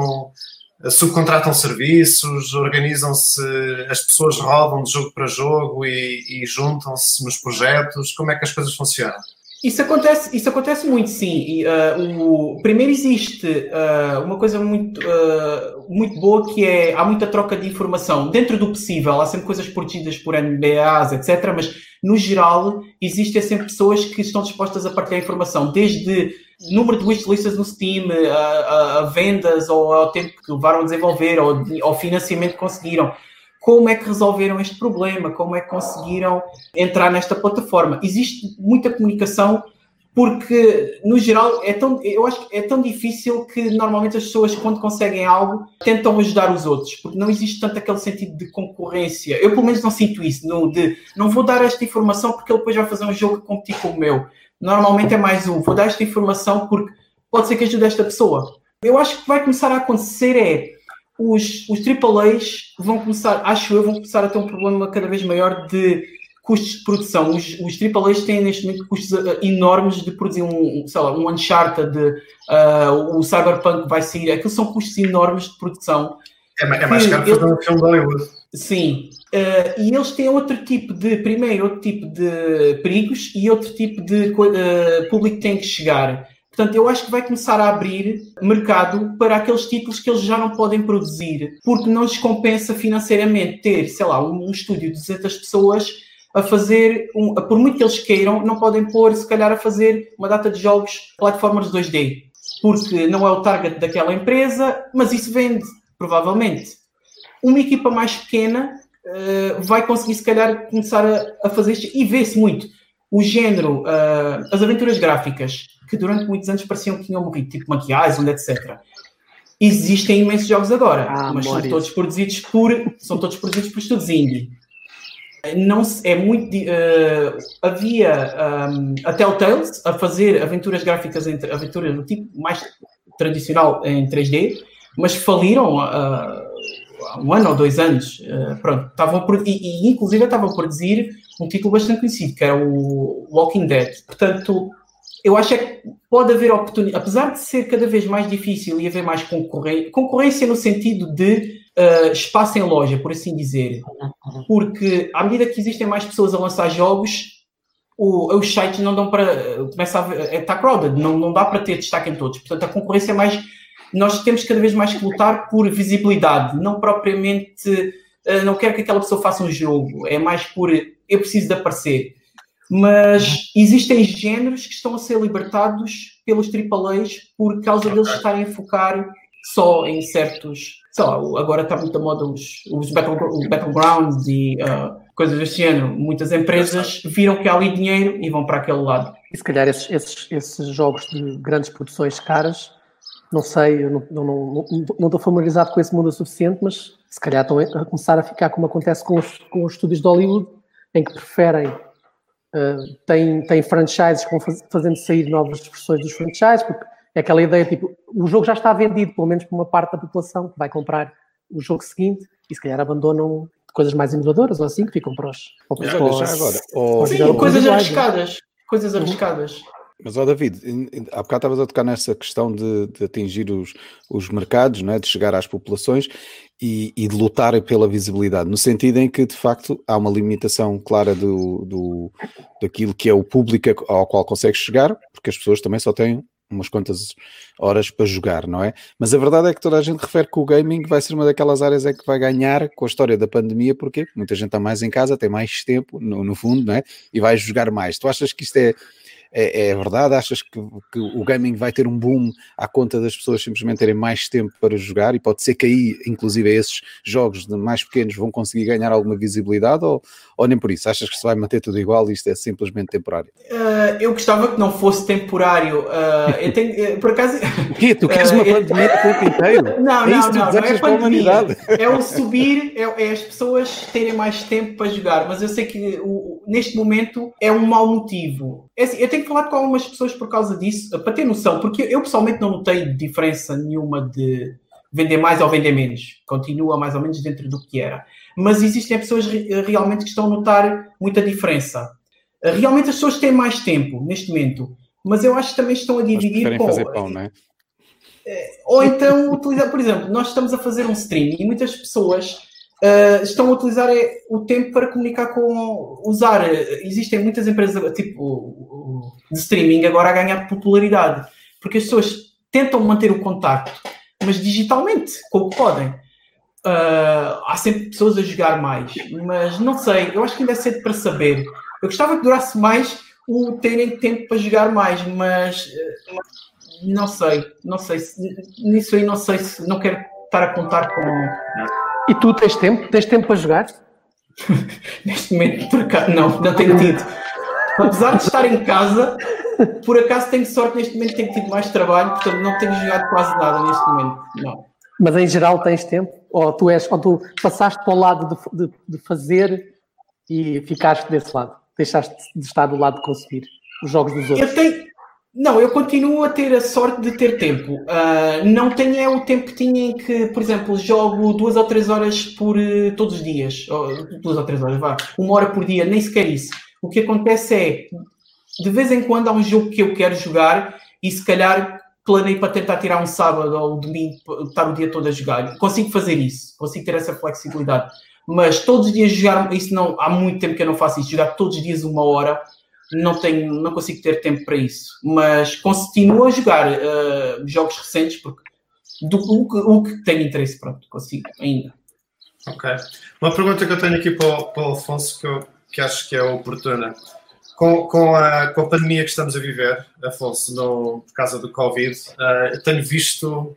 Subcontratam serviços, organizam-se, as pessoas rodam de jogo para jogo e juntam-se nos projetos? Como é que as coisas funcionam? Isso acontece muito, sim. Primeiro existe uma coisa muito boa, que é, há muita troca de informação. Dentro do possível, há sempre coisas protegidas por NDAs, etc., mas, no geral, existem sempre pessoas que estão dispostas a partilhar informação, desde número de wishlists no Steam, a vendas, ou ao tempo que levaram a desenvolver, ou ao financiamento que conseguiram. Como é que resolveram este problema? Como é que conseguiram entrar nesta plataforma? Existe muita comunicação, porque, no geral, eu acho que é tão difícil que, normalmente, as pessoas, quando conseguem algo, tentam ajudar os outros, porque não existe tanto aquele sentido de concorrência. Eu, pelo menos, não sinto isso, não vou dar esta informação porque ele depois vai fazer um jogo que competir com o meu. Normalmente é mais vou dar esta informação porque pode ser que ajude esta pessoa. Eu acho que vai começar a acontecer os AAAs vão começar a ter um problema cada vez maior de custos de produção. Os AAAs têm neste momento custos enormes de produzir um Uncharted, o Cyberpunk vai sair. Aquilo são custos enormes de produção. É mais caro fazer um filme de Hollywood. Sim. E eles têm outro tipo de perigos e outro tipo de público que tem que chegar. Portanto, eu acho que vai começar a abrir mercado para aqueles títulos que eles já não podem produzir, porque não lhes compensa financeiramente ter, um estúdio de 200 pessoas a fazer, por muito que eles queiram, não podem pôr, se calhar, a fazer uma data de jogos platformers 2D, porque não é o target daquela empresa, mas isso vende, provavelmente. Uma equipa mais pequena vai conseguir, se calhar, começar a fazer isto, e vê-se muito. O género, as aventuras gráficas, que durante muitos anos pareciam que tinham morrido, tipo Maquiagem, etc. Existem imensos jogos agora, mas são todos produzidos por estúdios indie. Havia a Telltale a fazer aventuras gráficas, aventuras do tipo mais tradicional em 3D, mas faliram há 1 ano ou 2 anos. Inclusive estavam a produzir um título bastante conhecido, que era o Walking Dead. Portanto, eu acho que pode haver oportunidade, apesar de ser cada vez mais difícil e haver mais concorrência no sentido de espaço em loja, por assim dizer, porque à medida que existem mais pessoas a lançar jogos, os sites não dão para... Está crowded, não dá para ter destaque em todos. Portanto, a concorrência é mais... Nós temos cada vez mais que lutar por visibilidade, não propriamente... não quero que aquela pessoa faça um jogo, é mais por... Eu preciso de aparecer. Mas existem géneros que estão a ser libertados pelos AAAs por causa deles estarem a focar só em certos... agora está muito a moda os Battlegrounds e coisas deste género. Muitas empresas viram que há ali dinheiro e vão para aquele lado. E se calhar esses jogos de grandes produções caras, não sei, eu não estou familiarizado com esse mundo o suficiente, mas se calhar estão a começar a ficar como acontece com os estúdios de Hollywood, em que preferem... Tem franchises que vão fazendo sair novas versões dos franchises, porque é aquela ideia, tipo, o jogo já está vendido, pelo menos por uma parte da população que vai comprar o jogo seguinte e se calhar abandonam coisas mais inovadoras ou assim, que ficam para os... Sim, coisas arriscadas. Mas, David, há bocado estavas a tocar nessa questão de atingir os mercados, não é? De chegar às populações e de lutar pela visibilidade, no sentido em que, de facto, há uma limitação clara daquilo que é o público ao qual consegues chegar, porque as pessoas também só têm umas quantas horas para jogar, não é? Mas a verdade é que toda a gente refere que o gaming vai ser uma daquelas áreas que vai ganhar com a história da pandemia, porque muita gente está mais em casa, tem mais tempo, no fundo, não é? E vai jogar mais. Tu achas que isto é verdade? Achas que o gaming vai ter um boom à conta das pessoas simplesmente terem mais tempo para jogar e pode ser que aí, inclusive, esses jogos mais pequenos vão conseguir ganhar alguma visibilidade ou nem por isso? Achas que se vai manter tudo igual e isto é simplesmente temporário? Eu gostava que não fosse temporário. Eu tenho, por acaso... O quê? Tu queres uma pandemia o tempo inteiro? Não é pandemia. É o subir, é as pessoas terem mais tempo para jogar, mas eu sei que neste momento é um mau motivo. É assim, eu tenho que falar com algumas pessoas por causa disso, para ter noção, porque eu pessoalmente não notei diferença nenhuma de vender mais ou vender menos. Continua mais ou menos dentro do que era. Mas existem pessoas realmente que estão a notar muita diferença. Realmente as pessoas têm mais tempo neste momento, mas eu acho que também estão a dividir com... fazer pão, não é? Ou então, utilizar, por exemplo, nós estamos a fazer um stream e muitas pessoas estão a utilizar o tempo para comunicar existem muitas empresas tipo de streaming agora a ganhar popularidade, porque as pessoas tentam manter o contacto, mas digitalmente, com o que podem. Há sempre pessoas a jogar mais, mas não sei, eu acho que ainda é cedo para saber. Eu gostava que durasse mais o terem tempo para jogar mais, mas não sei nisso aí, não sei se não quero estar a contar com... E tu tens tempo? Tens tempo para jogar? Neste momento, por acaso, não tenho tido. Apesar de estar em casa, por acaso tenho sorte, neste momento tenho tido mais trabalho, portanto não tenho jogado quase nada neste momento, não. Mas em geral tens tempo? Ou tu passaste para o lado de fazer e ficaste desse lado? Deixaste de estar do lado de consumir os jogos dos outros? Eu continuo a ter a sorte de ter tempo. Não tenho o tempo que tinha em que, por exemplo, jogo 2 ou 3 horas por todos os dias. 2 ou 3 horas, 1 hora por dia, nem sequer isso. O que acontece é, de vez em quando há um jogo que eu quero jogar e se calhar planei para tentar tirar um sábado ou domingo, estar o dia todo a jogar. Consigo fazer isso, consigo ter essa flexibilidade. Mas todos os dias jogar, isso não, há muito tempo que eu não faço isso, jogar todos os dias 1 hora, não consigo ter tempo para isso, mas continuo a jogar jogos recentes porque o que tenho interesse, pronto, consigo ainda. Ok. Uma pergunta que eu tenho aqui para o Afonso que acho que é oportuna. Com a pandemia que estamos a viver, Afonso, por causa do Covid, tenho visto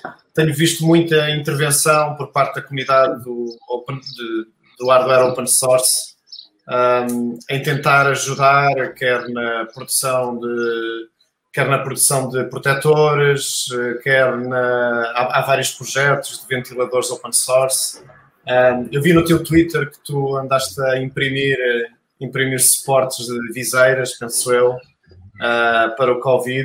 muita intervenção por parte da comunidade do hardware open source em tentar ajudar, quer na produção de protetores, há vários projetos de ventiladores open source. Eu vi no teu Twitter que tu andaste a imprimir suportes de viseiras, penso eu, para o Covid.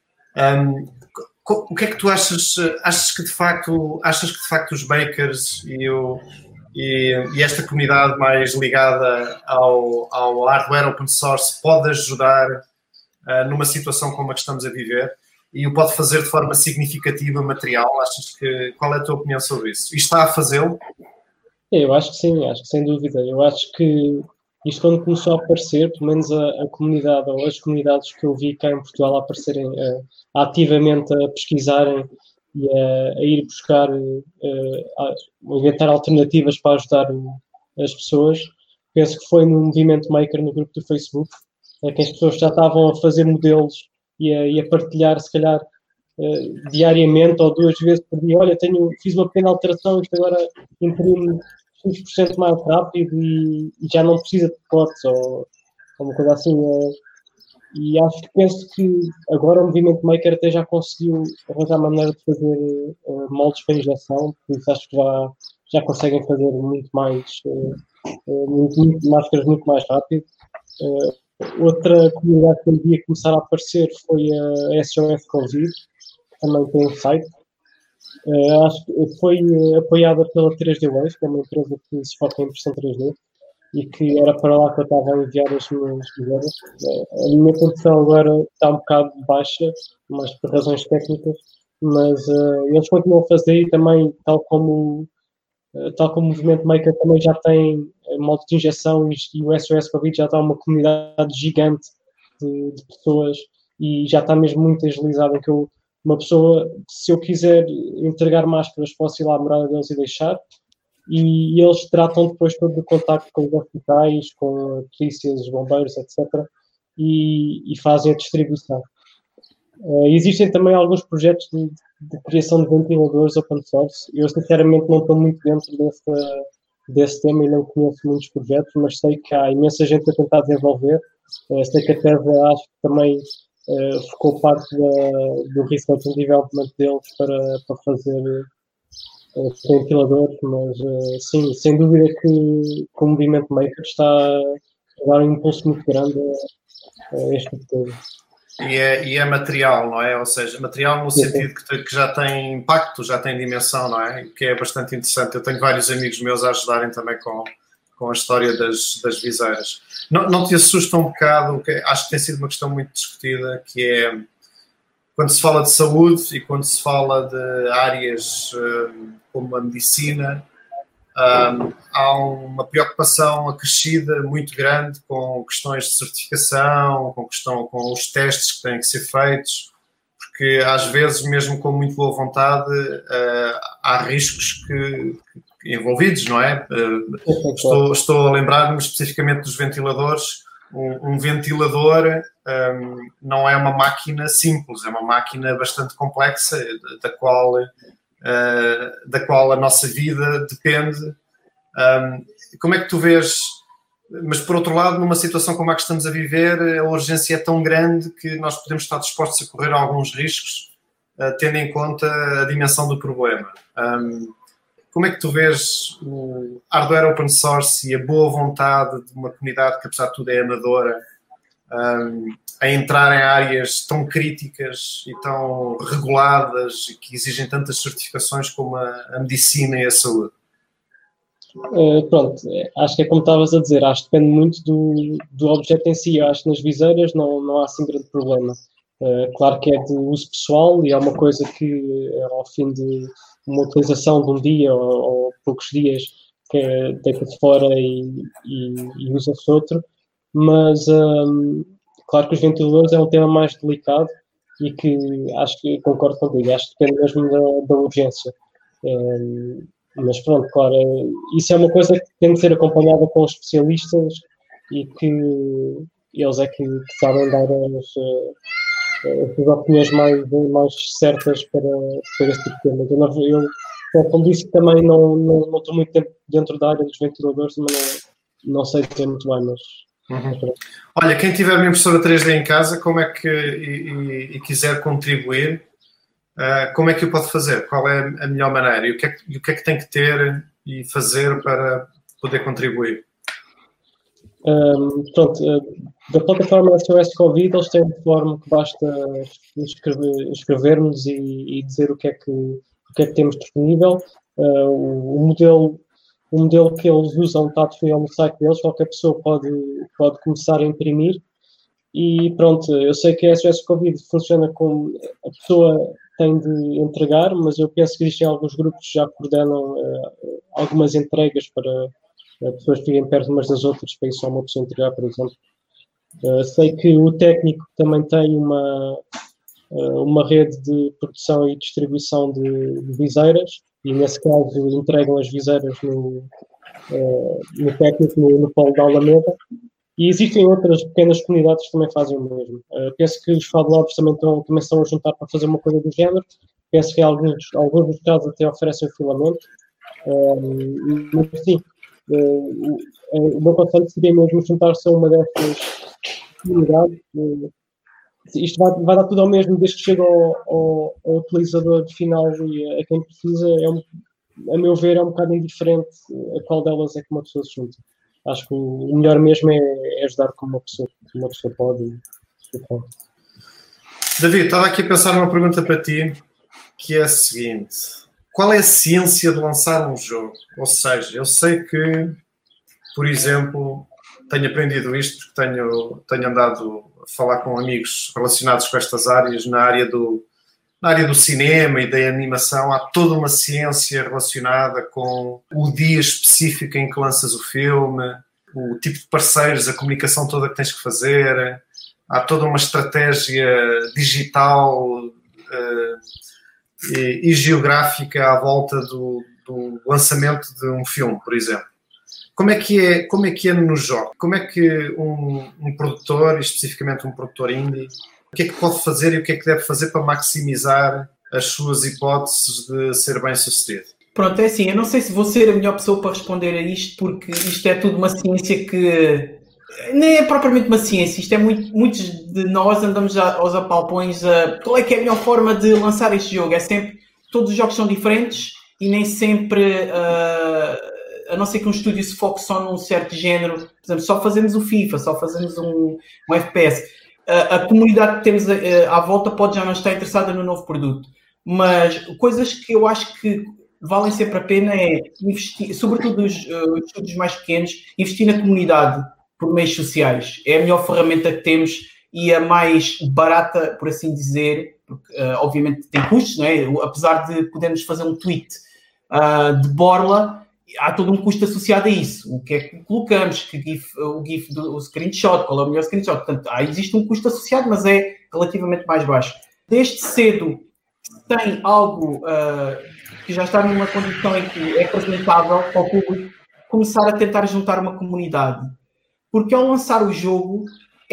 O que é que tu achas? Achas que de facto os makers e esta comunidade mais ligada ao hardware open source pode ajudar numa situação como a que estamos a viver e o pode fazer de forma significativa, material? Qual é a tua opinião sobre isso? E está a fazê-lo? Eu acho que sim, sem dúvida. Eu acho que isto quando começou a aparecer, pelo menos a comunidade ou as comunidades que eu vi cá em Portugal a aparecerem ativamente a pesquisarem e a ir buscar, a inventar alternativas para ajudar as pessoas. Penso que foi no movimento maker no grupo do Facebook, que as pessoas já estavam a fazer modelos e a partilhar, se calhar, diariamente ou 2 vezes por dia. Olha, fiz uma pequena alteração, isto agora imprime 5% mais rápido e já não precisa de potes ou uma coisa assim. E penso que agora o movimento maker até já conseguiu arranjar maneira de fazer moldes para injeção, por isso acho que já conseguem fazer muito mais máscaras muito mais rápido. Outra comunidade que eu vi começar a aparecer foi a SOS Covid, que também tem um site. Acho que foi apoiada pela 3D Wave, que é uma empresa que se foca em impressão 3D. e que era para lá que eu estava a enviar as minhas mulheres. A minha produção agora está um bocado baixa, mas por razões técnicas, mas eles continuam a fazer e também, tal como o Movimento Maker também já tem modo de injeção e o SOS Covid já está uma comunidade gigante de pessoas e já está mesmo muito agilizado, em que uma pessoa, se eu quiser entregar máscaras, posso ir lá à morada deles e deixar, e eles tratam depois todo o contacto com os hospitais, com polícias, os bombeiros, etc., e fazem a distribuição. Existem também alguns projetos de criação de ventiladores open source. Eu, sinceramente, não estou muito dentro desse tema e não conheço muitos projetos, mas sei que há imensa gente a tentar desenvolver. Sei que a Tesla, acho que também ficou parte do research and development deles para fazer ventiladores, mas sim, sem dúvida que o movimento maker está a dar um impulso muito grande a este tipo de coisa. E é material, não é? Ou seja, material no sentido que já tem impacto, já tem dimensão, não é? Que é bastante interessante. Eu tenho vários amigos meus a ajudarem também com a história das viseiras. Não te assusta um bocado, que acho que tem sido uma questão muito discutida, que é quando se fala de saúde e quando se fala de áreas como a medicina, há uma preocupação acrescida muito grande com questões de certificação, com os testes que têm que ser feitos, porque às vezes, mesmo com muito boa vontade, há riscos envolvidos, não é? Estou a lembrar-me especificamente dos ventiladores. Um ventilador não é uma máquina simples, é uma máquina bastante complexa, da qual a nossa vida depende. Como é que tu vês, mas por outro lado, numa situação como a que estamos a viver, a urgência é tão grande que nós podemos estar dispostos a correr alguns riscos, tendo em conta a dimensão do problema. Como é que tu vês o hardware open source e a boa vontade de uma comunidade que, apesar de tudo, é amadora, a entrar em áreas tão críticas e tão reguladas e que exigem tantas certificações como a medicina e a saúde? Pronto, acho que é como estavas a dizer, acho que depende muito do objeto em si. Eu acho que nas viseiras não há assim grande problema. Claro que é de uso pessoal e é uma coisa que, ao fim de uma utilização de um dia ou poucos dias, que deita-se fora e usa-se outro, mas claro que os ventiladores é um tema mais delicado e que acho que concordo contigo, acho que depende mesmo da urgência. Mas pronto, claro, isso é uma coisa que tem de ser acompanhada com especialistas e que eles é que sabem dar as opiniões mais certas para esse tipo de temas. Eu como disse, também não estou muito tempo dentro da área dos ventiladores, mas não sei dizer muito bem, mas... Olha, quem tiver uma impressora 3D em casa, como é que e quiser contribuir, como é que o pode fazer? Qual é a melhor maneira? E o que é que tem que ter e fazer para poder contribuir? Da plataforma SOS Covid, eles têm um fórum que basta escrevermos e dizer o que é que temos disponível. O modelo que eles usam está disponível no site deles, qualquer pessoa pode começar a imprimir. E pronto, eu sei que a SOS Covid funciona como a pessoa tem de entregar, mas eu penso que existem alguns grupos que já coordenam algumas entregas para pessoas que fiquem perto umas das outras, para isso só uma pessoa entregar, por exemplo. Sei que o técnico também tem uma rede de produção e distribuição de viseiras, e nesse caso entregam as viseiras no técnico, no polo da Alameda. E existem outras pequenas comunidades que também fazem o mesmo. Penso que os Fab Labs também estão a juntar para fazer uma coisa do género. Penso que alguns dos casos até oferecem o filamento. Mas sim, o meu conselho seria mesmo juntar-se a uma destas comunidades. Isto vai dar tudo ao mesmo, desde que chega ao utilizador final e a quem precisa. A meu ver, é um bocado indiferente a qual delas é que uma pessoa se junta. Acho que o melhor mesmo é ajudar como uma pessoa pode. David, estava aqui a pensar numa pergunta para ti, que é a seguinte: qual é a ciência de lançar um jogo? Ou seja, eu sei que por exemplo, tenho aprendido isto porque tenho andado a falar com amigos relacionados com estas áreas, na área do cinema e da animação. Há toda uma ciência relacionada com o dia específico em que lanças o filme, o tipo de parceiros, a comunicação toda que tens que fazer. Há toda uma estratégia digital e geográfica à volta do lançamento de um filme, por exemplo. Como é que é no jogo? Como é que um produtor, especificamente um produtor indie, o que é que pode fazer e o que é que deve fazer para maximizar as suas hipóteses de ser bem sucedido? Pronto, é assim, eu não sei se vou ser a melhor pessoa para responder a isto, porque isto é tudo uma ciência que nem é propriamente uma ciência. Isto é muitos de nós andamos aos apalpões qual é que é a melhor forma de lançar este jogo. É sempre, todos os jogos são diferentes e nem sempre, a não ser que um estúdio se foque só num certo género. Por exemplo, só fazemos o FIFA, só fazemos um FPS. A comunidade que temos à volta pode já não estar interessada no novo produto. Mas coisas que eu acho que valem sempre a pena é investir, sobretudo os estúdios mais pequenos, investir na comunidade por meios sociais. É a melhor ferramenta que temos e a mais barata, por assim dizer, porque obviamente tem custos, não é? Apesar de podermos fazer um tweet de borla, há todo um custo associado a isso. O que é que colocamos, o GIF do screenshot, qual é o melhor screenshot. Portanto, existe um custo associado, mas é relativamente mais baixo. Desde cedo, se tem algo que já está numa condição em que é apresentável ao público, começar a tentar juntar uma comunidade. Porque ao lançar o jogo,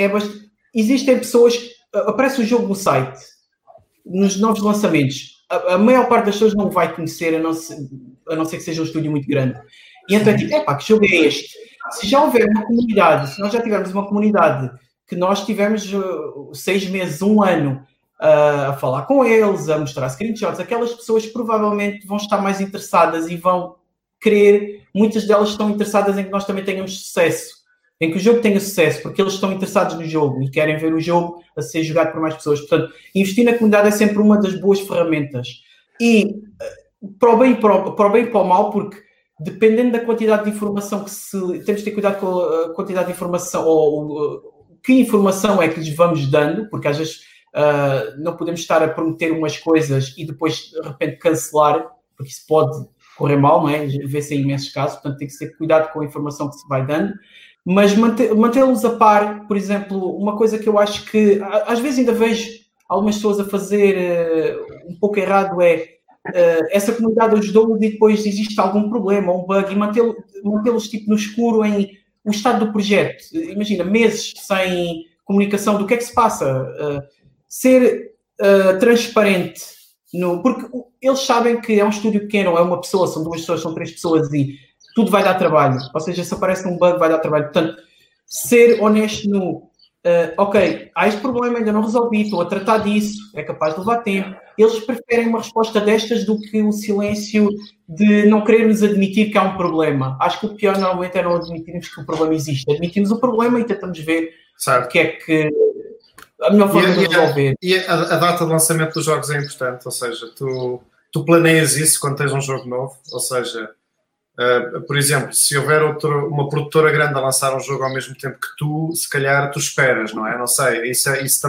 existem pessoas, aparece o jogo no site, nos novos lançamentos. A maior parte das pessoas não vai conhecer, a não ser que seja um estúdio muito grande. E então é tipo, que jogo é este? Se já houver uma comunidade, se nós já tivermos uma comunidade que nós tivemos 6 meses, 1 ano, a falar com eles, a mostrar screenshots, aquelas pessoas provavelmente vão estar mais interessadas e vão querer, muitas delas estão interessadas em que nós também tenhamos sucesso, em que o jogo tenha sucesso, porque eles estão interessados no jogo e querem ver o jogo a ser jogado por mais pessoas. Portanto, investir na comunidade é sempre uma das boas ferramentas. E para o bem e para o mal, porque dependendo da quantidade de informação temos de ter cuidado com a quantidade de informação, ou que informação é que lhes vamos dando, porque às vezes não podemos estar a prometer umas coisas e depois de repente cancelar, porque isso pode correr mal, não é? Vê-se em imensos casos, portanto tem que ter cuidado com a informação que se vai dando, mas mantê-los a par. Por exemplo, uma coisa que eu acho que às vezes ainda vejo algumas pessoas a fazer um pouco errado é essa comunidade ajudou-me e depois existe algum problema, um bug, e mantê-los tipo no escuro em o estado do projeto. Imagina, meses sem comunicação do que é que se passa. Ser transparente, porque eles sabem que é um estúdio pequeno, é uma pessoa, são 2 pessoas, são 3 pessoas e tudo vai dar trabalho. Ou seja, se aparece um bug vai dar trabalho. Portanto, ser honesto no há este problema, ainda não resolvi, estou a tratar disso, é capaz de levar tempo. Eles preferem uma resposta destas do que o silêncio de não querermos admitir que há um problema. Acho que o pior normalmente é não admitirmos que o problema existe. Admitimos o problema e tentamos ver o que é que a melhor forma de resolver. E a data de lançamento dos jogos é importante, ou seja, tu planeias isso quando tens um jogo novo, ou seja, por exemplo, se houver uma produtora grande a lançar um jogo ao mesmo tempo que tu, se calhar tu esperas, não é? Não sei, isso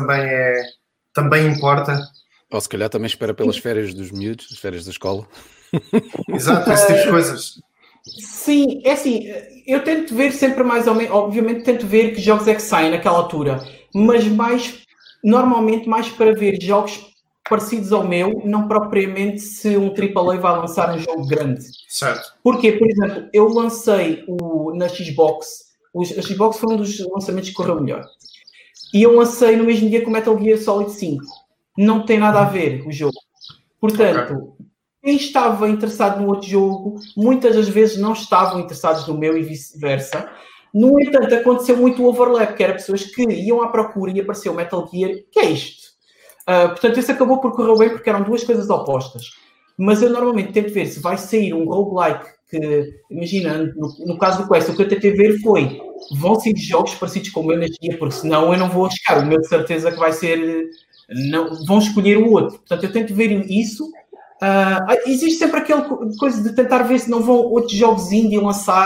também importa. Ou se calhar também espera pelas férias dos miúdos, as férias da escola. Exato, esse tipo de coisas. Sim, é assim, eu tento ver sempre mais ou menos, obviamente tento ver que jogos é que saem naquela altura, mas normalmente mais para ver jogos parecidos ao meu, não propriamente se um AAA vai lançar um jogo grande. Certo. Porquê? Por exemplo, eu lancei na Xbox, a Xbox foi um dos lançamentos que correu melhor, e eu lancei no mesmo dia que o Metal Gear Solid 5. Não tem nada a ver o jogo. Portanto, quem estava interessado no outro jogo, muitas das vezes não estavam interessados no meu e vice-versa. No entanto, aconteceu muito overlap, que era pessoas que iam à procura e apareceu o Metal Gear, que é isto? Portanto, isso acabou por correr bem porque eram 2 coisas opostas. Mas eu normalmente tento ver se vai sair um roguelike que, imagina, no caso do Quest, o que eu tentei ver foi, vão ser jogos parecidos com o meu neste dia, porque senão eu não vou arriscar. O meu de certeza que vai ser, não, vão escolher o outro. Portanto, eu tento ver isso. Existe sempre aquela coisa de tentar ver se não vão outros jogos indie lançar.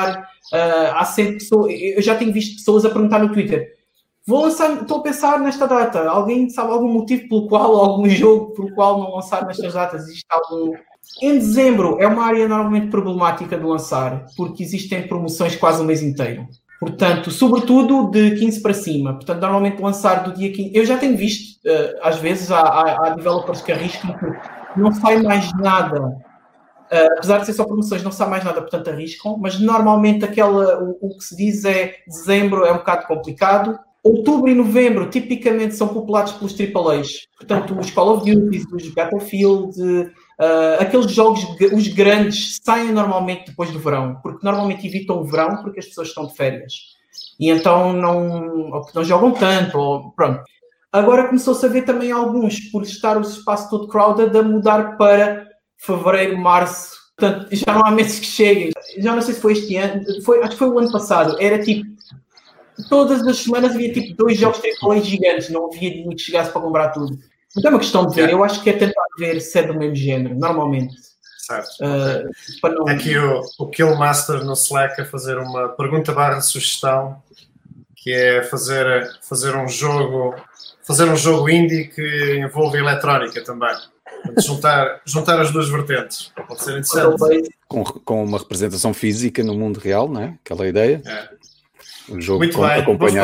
há sempre pessoas, eu já tenho visto pessoas a perguntar no Twitter, estou a pensar nesta data, alguém sabe algum motivo pelo qual, algum jogo pelo qual não lançar nestas datas? Existe algum... Em dezembro é uma área normalmente problemática de lançar, porque existem promoções quase o mês inteiro. Portanto, sobretudo de 15 para cima. Portanto, normalmente lançar do dia 15... Eu já tenho visto, às vezes, há developers que arriscam que não sai mais nada. Apesar de ser só promoções, não sai mais nada, portanto arriscam. Mas normalmente o que se diz é dezembro é um bocado complicado. Outubro e novembro, tipicamente, são populados pelos AAAs. Portanto, os Call of Duty, os Battlefield, aqueles jogos, os grandes, saem normalmente depois do verão. Porque normalmente evitam o verão porque as pessoas estão de férias. E então não jogam tanto. Pronto. Agora começou-se a ver também alguns, por estar o espaço todo crowded, a mudar para fevereiro, março. Portanto, já não há meses que cheguem. Já não sei se foi este ano. Acho que foi o ano passado. Era tipo... Todas as semanas havia tipo 2 jogos AAA gigantes, não havia dinheiro que chegasse para comprar tudo. Então é uma questão de ver, eu acho que é tentar ver se é do mesmo género, normalmente. Certo. Não... Aqui o Killmaster no Slack a fazer uma pergunta/sugestão, que é fazer um jogo indie que envolve eletrónica também. Juntar as duas vertentes. Pode ser interessante. Com uma representação física no mundo real, não é? Aquela ideia. Um jogo. Muito bem,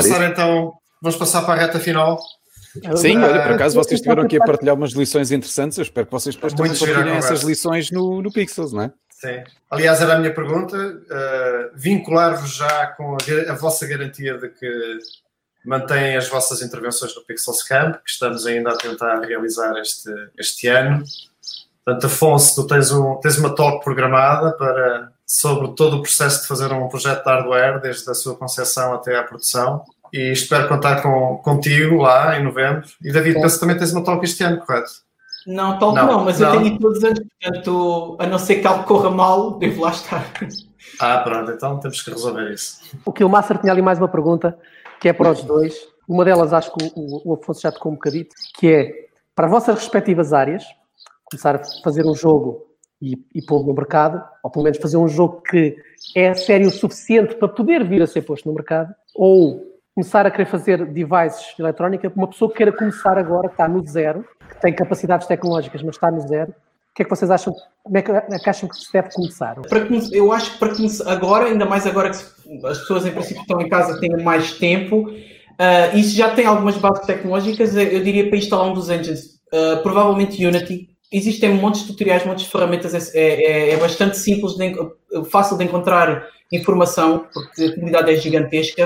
vamos passar para a reta final. Sim, olha, por acaso vocês estiveram aqui a partilhar umas lições interessantes, eu espero que vocês depois também partilhem essas lições no Pixels, não é? Sim. Aliás, era a minha pergunta, vincular-vos já com a vossa garantia de que mantêm as vossas intervenções no Pixels Camp, que estamos ainda a tentar realizar este ano. Portanto, Afonso, tu tens uma talk programada sobre todo o processo de fazer um projeto de hardware, desde a sua concepção até à produção. E espero contar contigo lá em novembro. E David, penso que também tens uma talk este ano, correto? Não, talk não, mas eu tenho todos os anos, portanto, a não ser que algo corra mal, devo lá estar. Pronto, então temos que resolver isso. O Killmaster tinha ali mais uma pergunta, que é para os dois. Uma delas acho que o Afonso já tocou um bocadito, que é, para as vossas respectivas áreas, começar a fazer um jogo e pô-lo no mercado, ou pelo menos fazer um jogo que é sério o suficiente para poder vir a ser posto no mercado, ou começar a querer fazer devices eletrónica, uma pessoa que queira começar agora, que está no zero, que tem capacidades tecnológicas, mas está no zero, o que é que vocês acham? Como é que acham que se deve começar? Eu acho que para começar agora, ainda mais agora que as pessoas em princípio estão em casa, têm mais tempo, e se já tem algumas bases tecnológicas, eu diria para instalar um dos engines, provavelmente Unity. Existem montes de tutoriais, montes de ferramentas, é bastante simples, fácil de encontrar informação, porque a comunidade é gigantesca.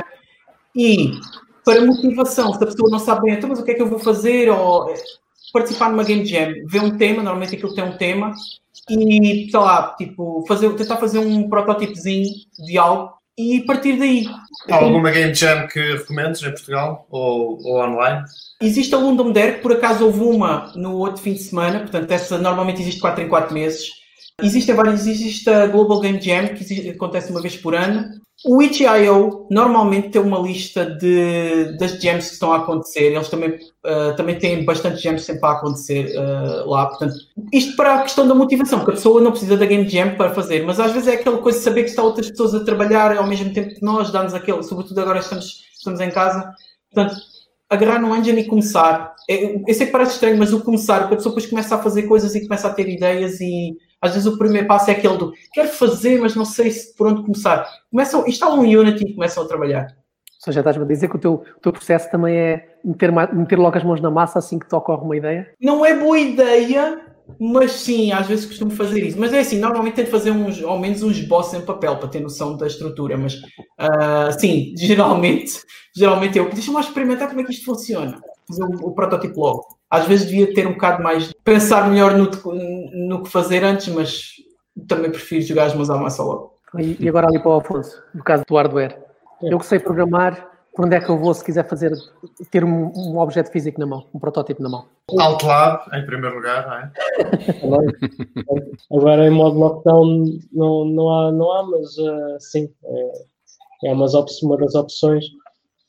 E para motivação, se a pessoa não sabe bem, então, mas o que é que eu vou fazer? Ou participar numa game jam, ver um tema, normalmente aquilo tem um tema, e, sei lá, tipo, tentar fazer um protótipozinho de algo e partir daí. Há alguma game jam que recomendes em Portugal ou online? Existe a London Dare, por acaso houve uma no outro fim de semana, portanto essa normalmente existe 4 em 4 meses. Existem várias, existe a Global Game Jam, que acontece uma vez por ano. O itch.io normalmente tem uma lista das jams que estão a acontecer, eles também têm bastante jams sempre a acontecer lá, portanto, isto para a questão da motivação, porque a pessoa não precisa da Game Jam para fazer, mas às vezes é aquela coisa de saber que está outras pessoas a trabalhar ao mesmo tempo que nós, dá-nos aquele, sobretudo agora estamos em casa, portanto, agarrar no engine e começar. Eu sei que parece estranho, mas o começar, porque a pessoa depois começa a fazer coisas e começa a ter ideias e às vezes o primeiro passo é aquele do quero fazer, mas não sei por onde começar. Instalam um Unity e começam a trabalhar. Ou seja, estás-me a dizer que o teu processo também é meter logo as mãos na massa assim que te ocorre uma ideia? Não é boa ideia, mas sim, às vezes costumo fazer isso. Mas é assim, normalmente tento fazer ao menos uns boss em papel para ter noção da estrutura, mas sim, geralmente deixa-me experimentar como é que isto funciona. Fazer o protótipo logo. Às vezes devia ter um bocado mais, pensar melhor no que fazer antes, mas também prefiro jogar as mãos à massa logo. E agora ali para o Afonso, no caso do hardware. Eu que sei programar, por onde é que eu vou se quiser ter um objeto físico na mão, um protótipo na mão? Outlab, em primeiro lugar, não é? Agora em modo lockdown não há, mas sim, é uma das opções.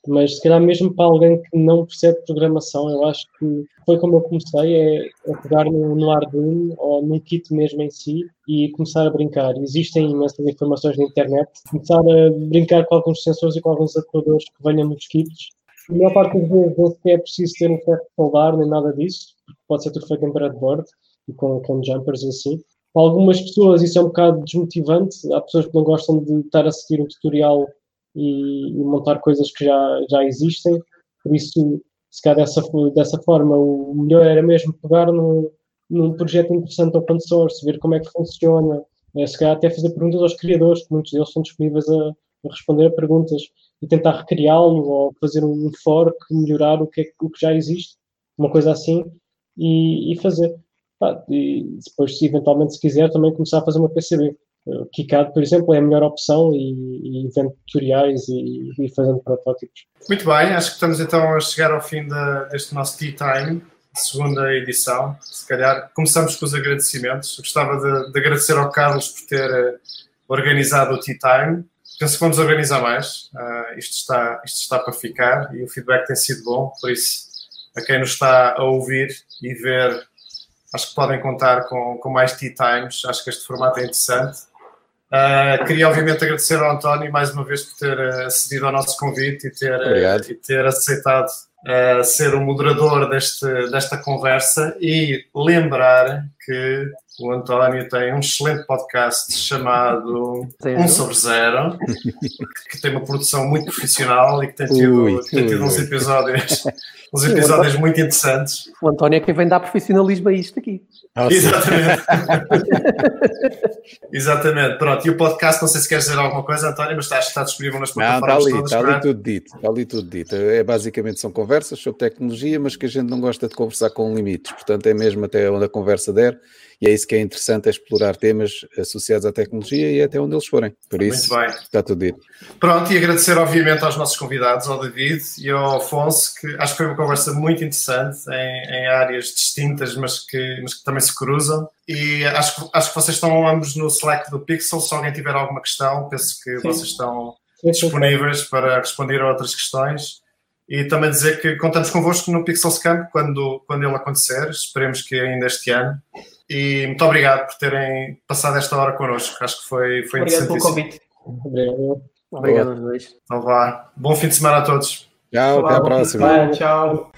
Mas se calhar mesmo para alguém que não percebe programação, eu acho que foi como eu comecei, é pegar no Arduino ou num kit mesmo em si e começar a brincar. Existem imensas informações na internet, começar a brincar com alguns sensores e com alguns atuadores que venham nos kits. A maior parte das vezes não sequer é preciso ter um ferro de soldar nem nada disso, pode ser tudo feito em breadboard e com jumpers e assim. Para algumas pessoas isso é um bocado desmotivante, há pessoas que não gostam de estar a seguir um tutorial e montar coisas que já existem, por isso, se calhar dessa forma, o melhor era mesmo pegar num projeto interessante open source, ver como é que funciona, se calhar até fazer perguntas aos criadores, que muitos deles são disponíveis a responder a perguntas, e tentar recriá-lo ou fazer um fork, melhorar o que já existe, uma coisa assim, e fazer. E depois, eventualmente, se quiser, também começar a fazer uma PCB. KiCad, por exemplo, é a melhor opção e vendo tutoriais e fazendo protótipos. Muito bem, acho que estamos então a chegar ao fim deste nosso Tea Time, segunda edição. Se calhar começamos com os agradecimentos. Eu gostava de agradecer ao Carlos por ter organizado o Tea Time. Penso que vamos organizar mais. Isto está para ficar e o feedback tem sido bom, por isso, a quem nos está a ouvir e ver, acho que podem contar com mais Tea Times. Acho que este formato é interessante. Queria obviamente agradecer ao António mais uma vez por ter acedido ao nosso convite e ter aceitado ser o moderador desta conversa, e lembrar que o António tem um excelente podcast chamado 1 sobre 0, que tem uma produção muito profissional e que tem tido uns episódios muito interessantes. O António é quem vem dar profissionalismo a isto aqui. Exatamente. Exatamente. Pronto, e o podcast, não sei se queres dizer alguma coisa, António, mas está disponível nas plataformas todas. Está ali tudo dito. Basicamente são conversas sobre tecnologia, mas que a gente não gosta de conversar com limites. Portanto, é mesmo até onde a conversa der, e é isso que é interessante, é explorar temas associados à tecnologia e até onde eles forem. Por isso, está tudo dito. Pronto, e agradecer obviamente aos nossos convidados, ao David e ao Afonso, que acho que foi uma conversa muito interessante em áreas distintas, mas que também se cruzam. E acho que vocês estão ambos no Slack do Pixel. Se alguém tiver alguma questão, penso que vocês estão disponíveis para responder a outras questões. E também dizer que contamos convosco no Pixels Camp quando ele acontecer. Esperemos que ainda este ano. E muito obrigado por terem passado esta hora connosco. Acho que foi obrigado pelo convite. Obrigado aos dois. Então vá. Bom fim de semana a todos. Tchau, até a próxima. Tchau.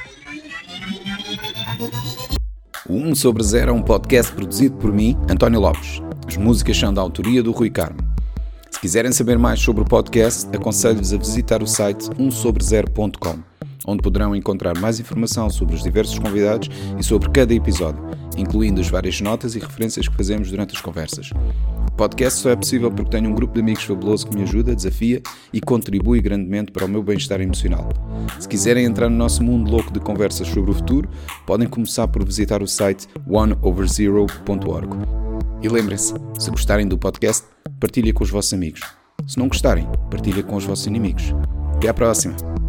O 1 sobre 0 é um podcast produzido por mim, António Lopes. As músicas são da autoria do Rui Carmo. Se quiserem saber mais sobre o podcast, aconselho-vos a visitar o site 1sobre0.com, onde poderão encontrar mais informação sobre os diversos convidados e sobre cada episódio, incluindo as várias notas e referências que fazemos durante as conversas. O podcast só é possível porque tenho um grupo de amigos fabuloso que me ajuda, desafia e contribui grandemente para o meu bem-estar emocional. Se quiserem entrar no nosso mundo louco de conversas sobre o futuro, podem começar por visitar o site oneoverzero.org. E lembrem-se, se gostarem do podcast, partilhem com os vossos amigos. Se não gostarem, partilhem com os vossos inimigos. Até à próxima!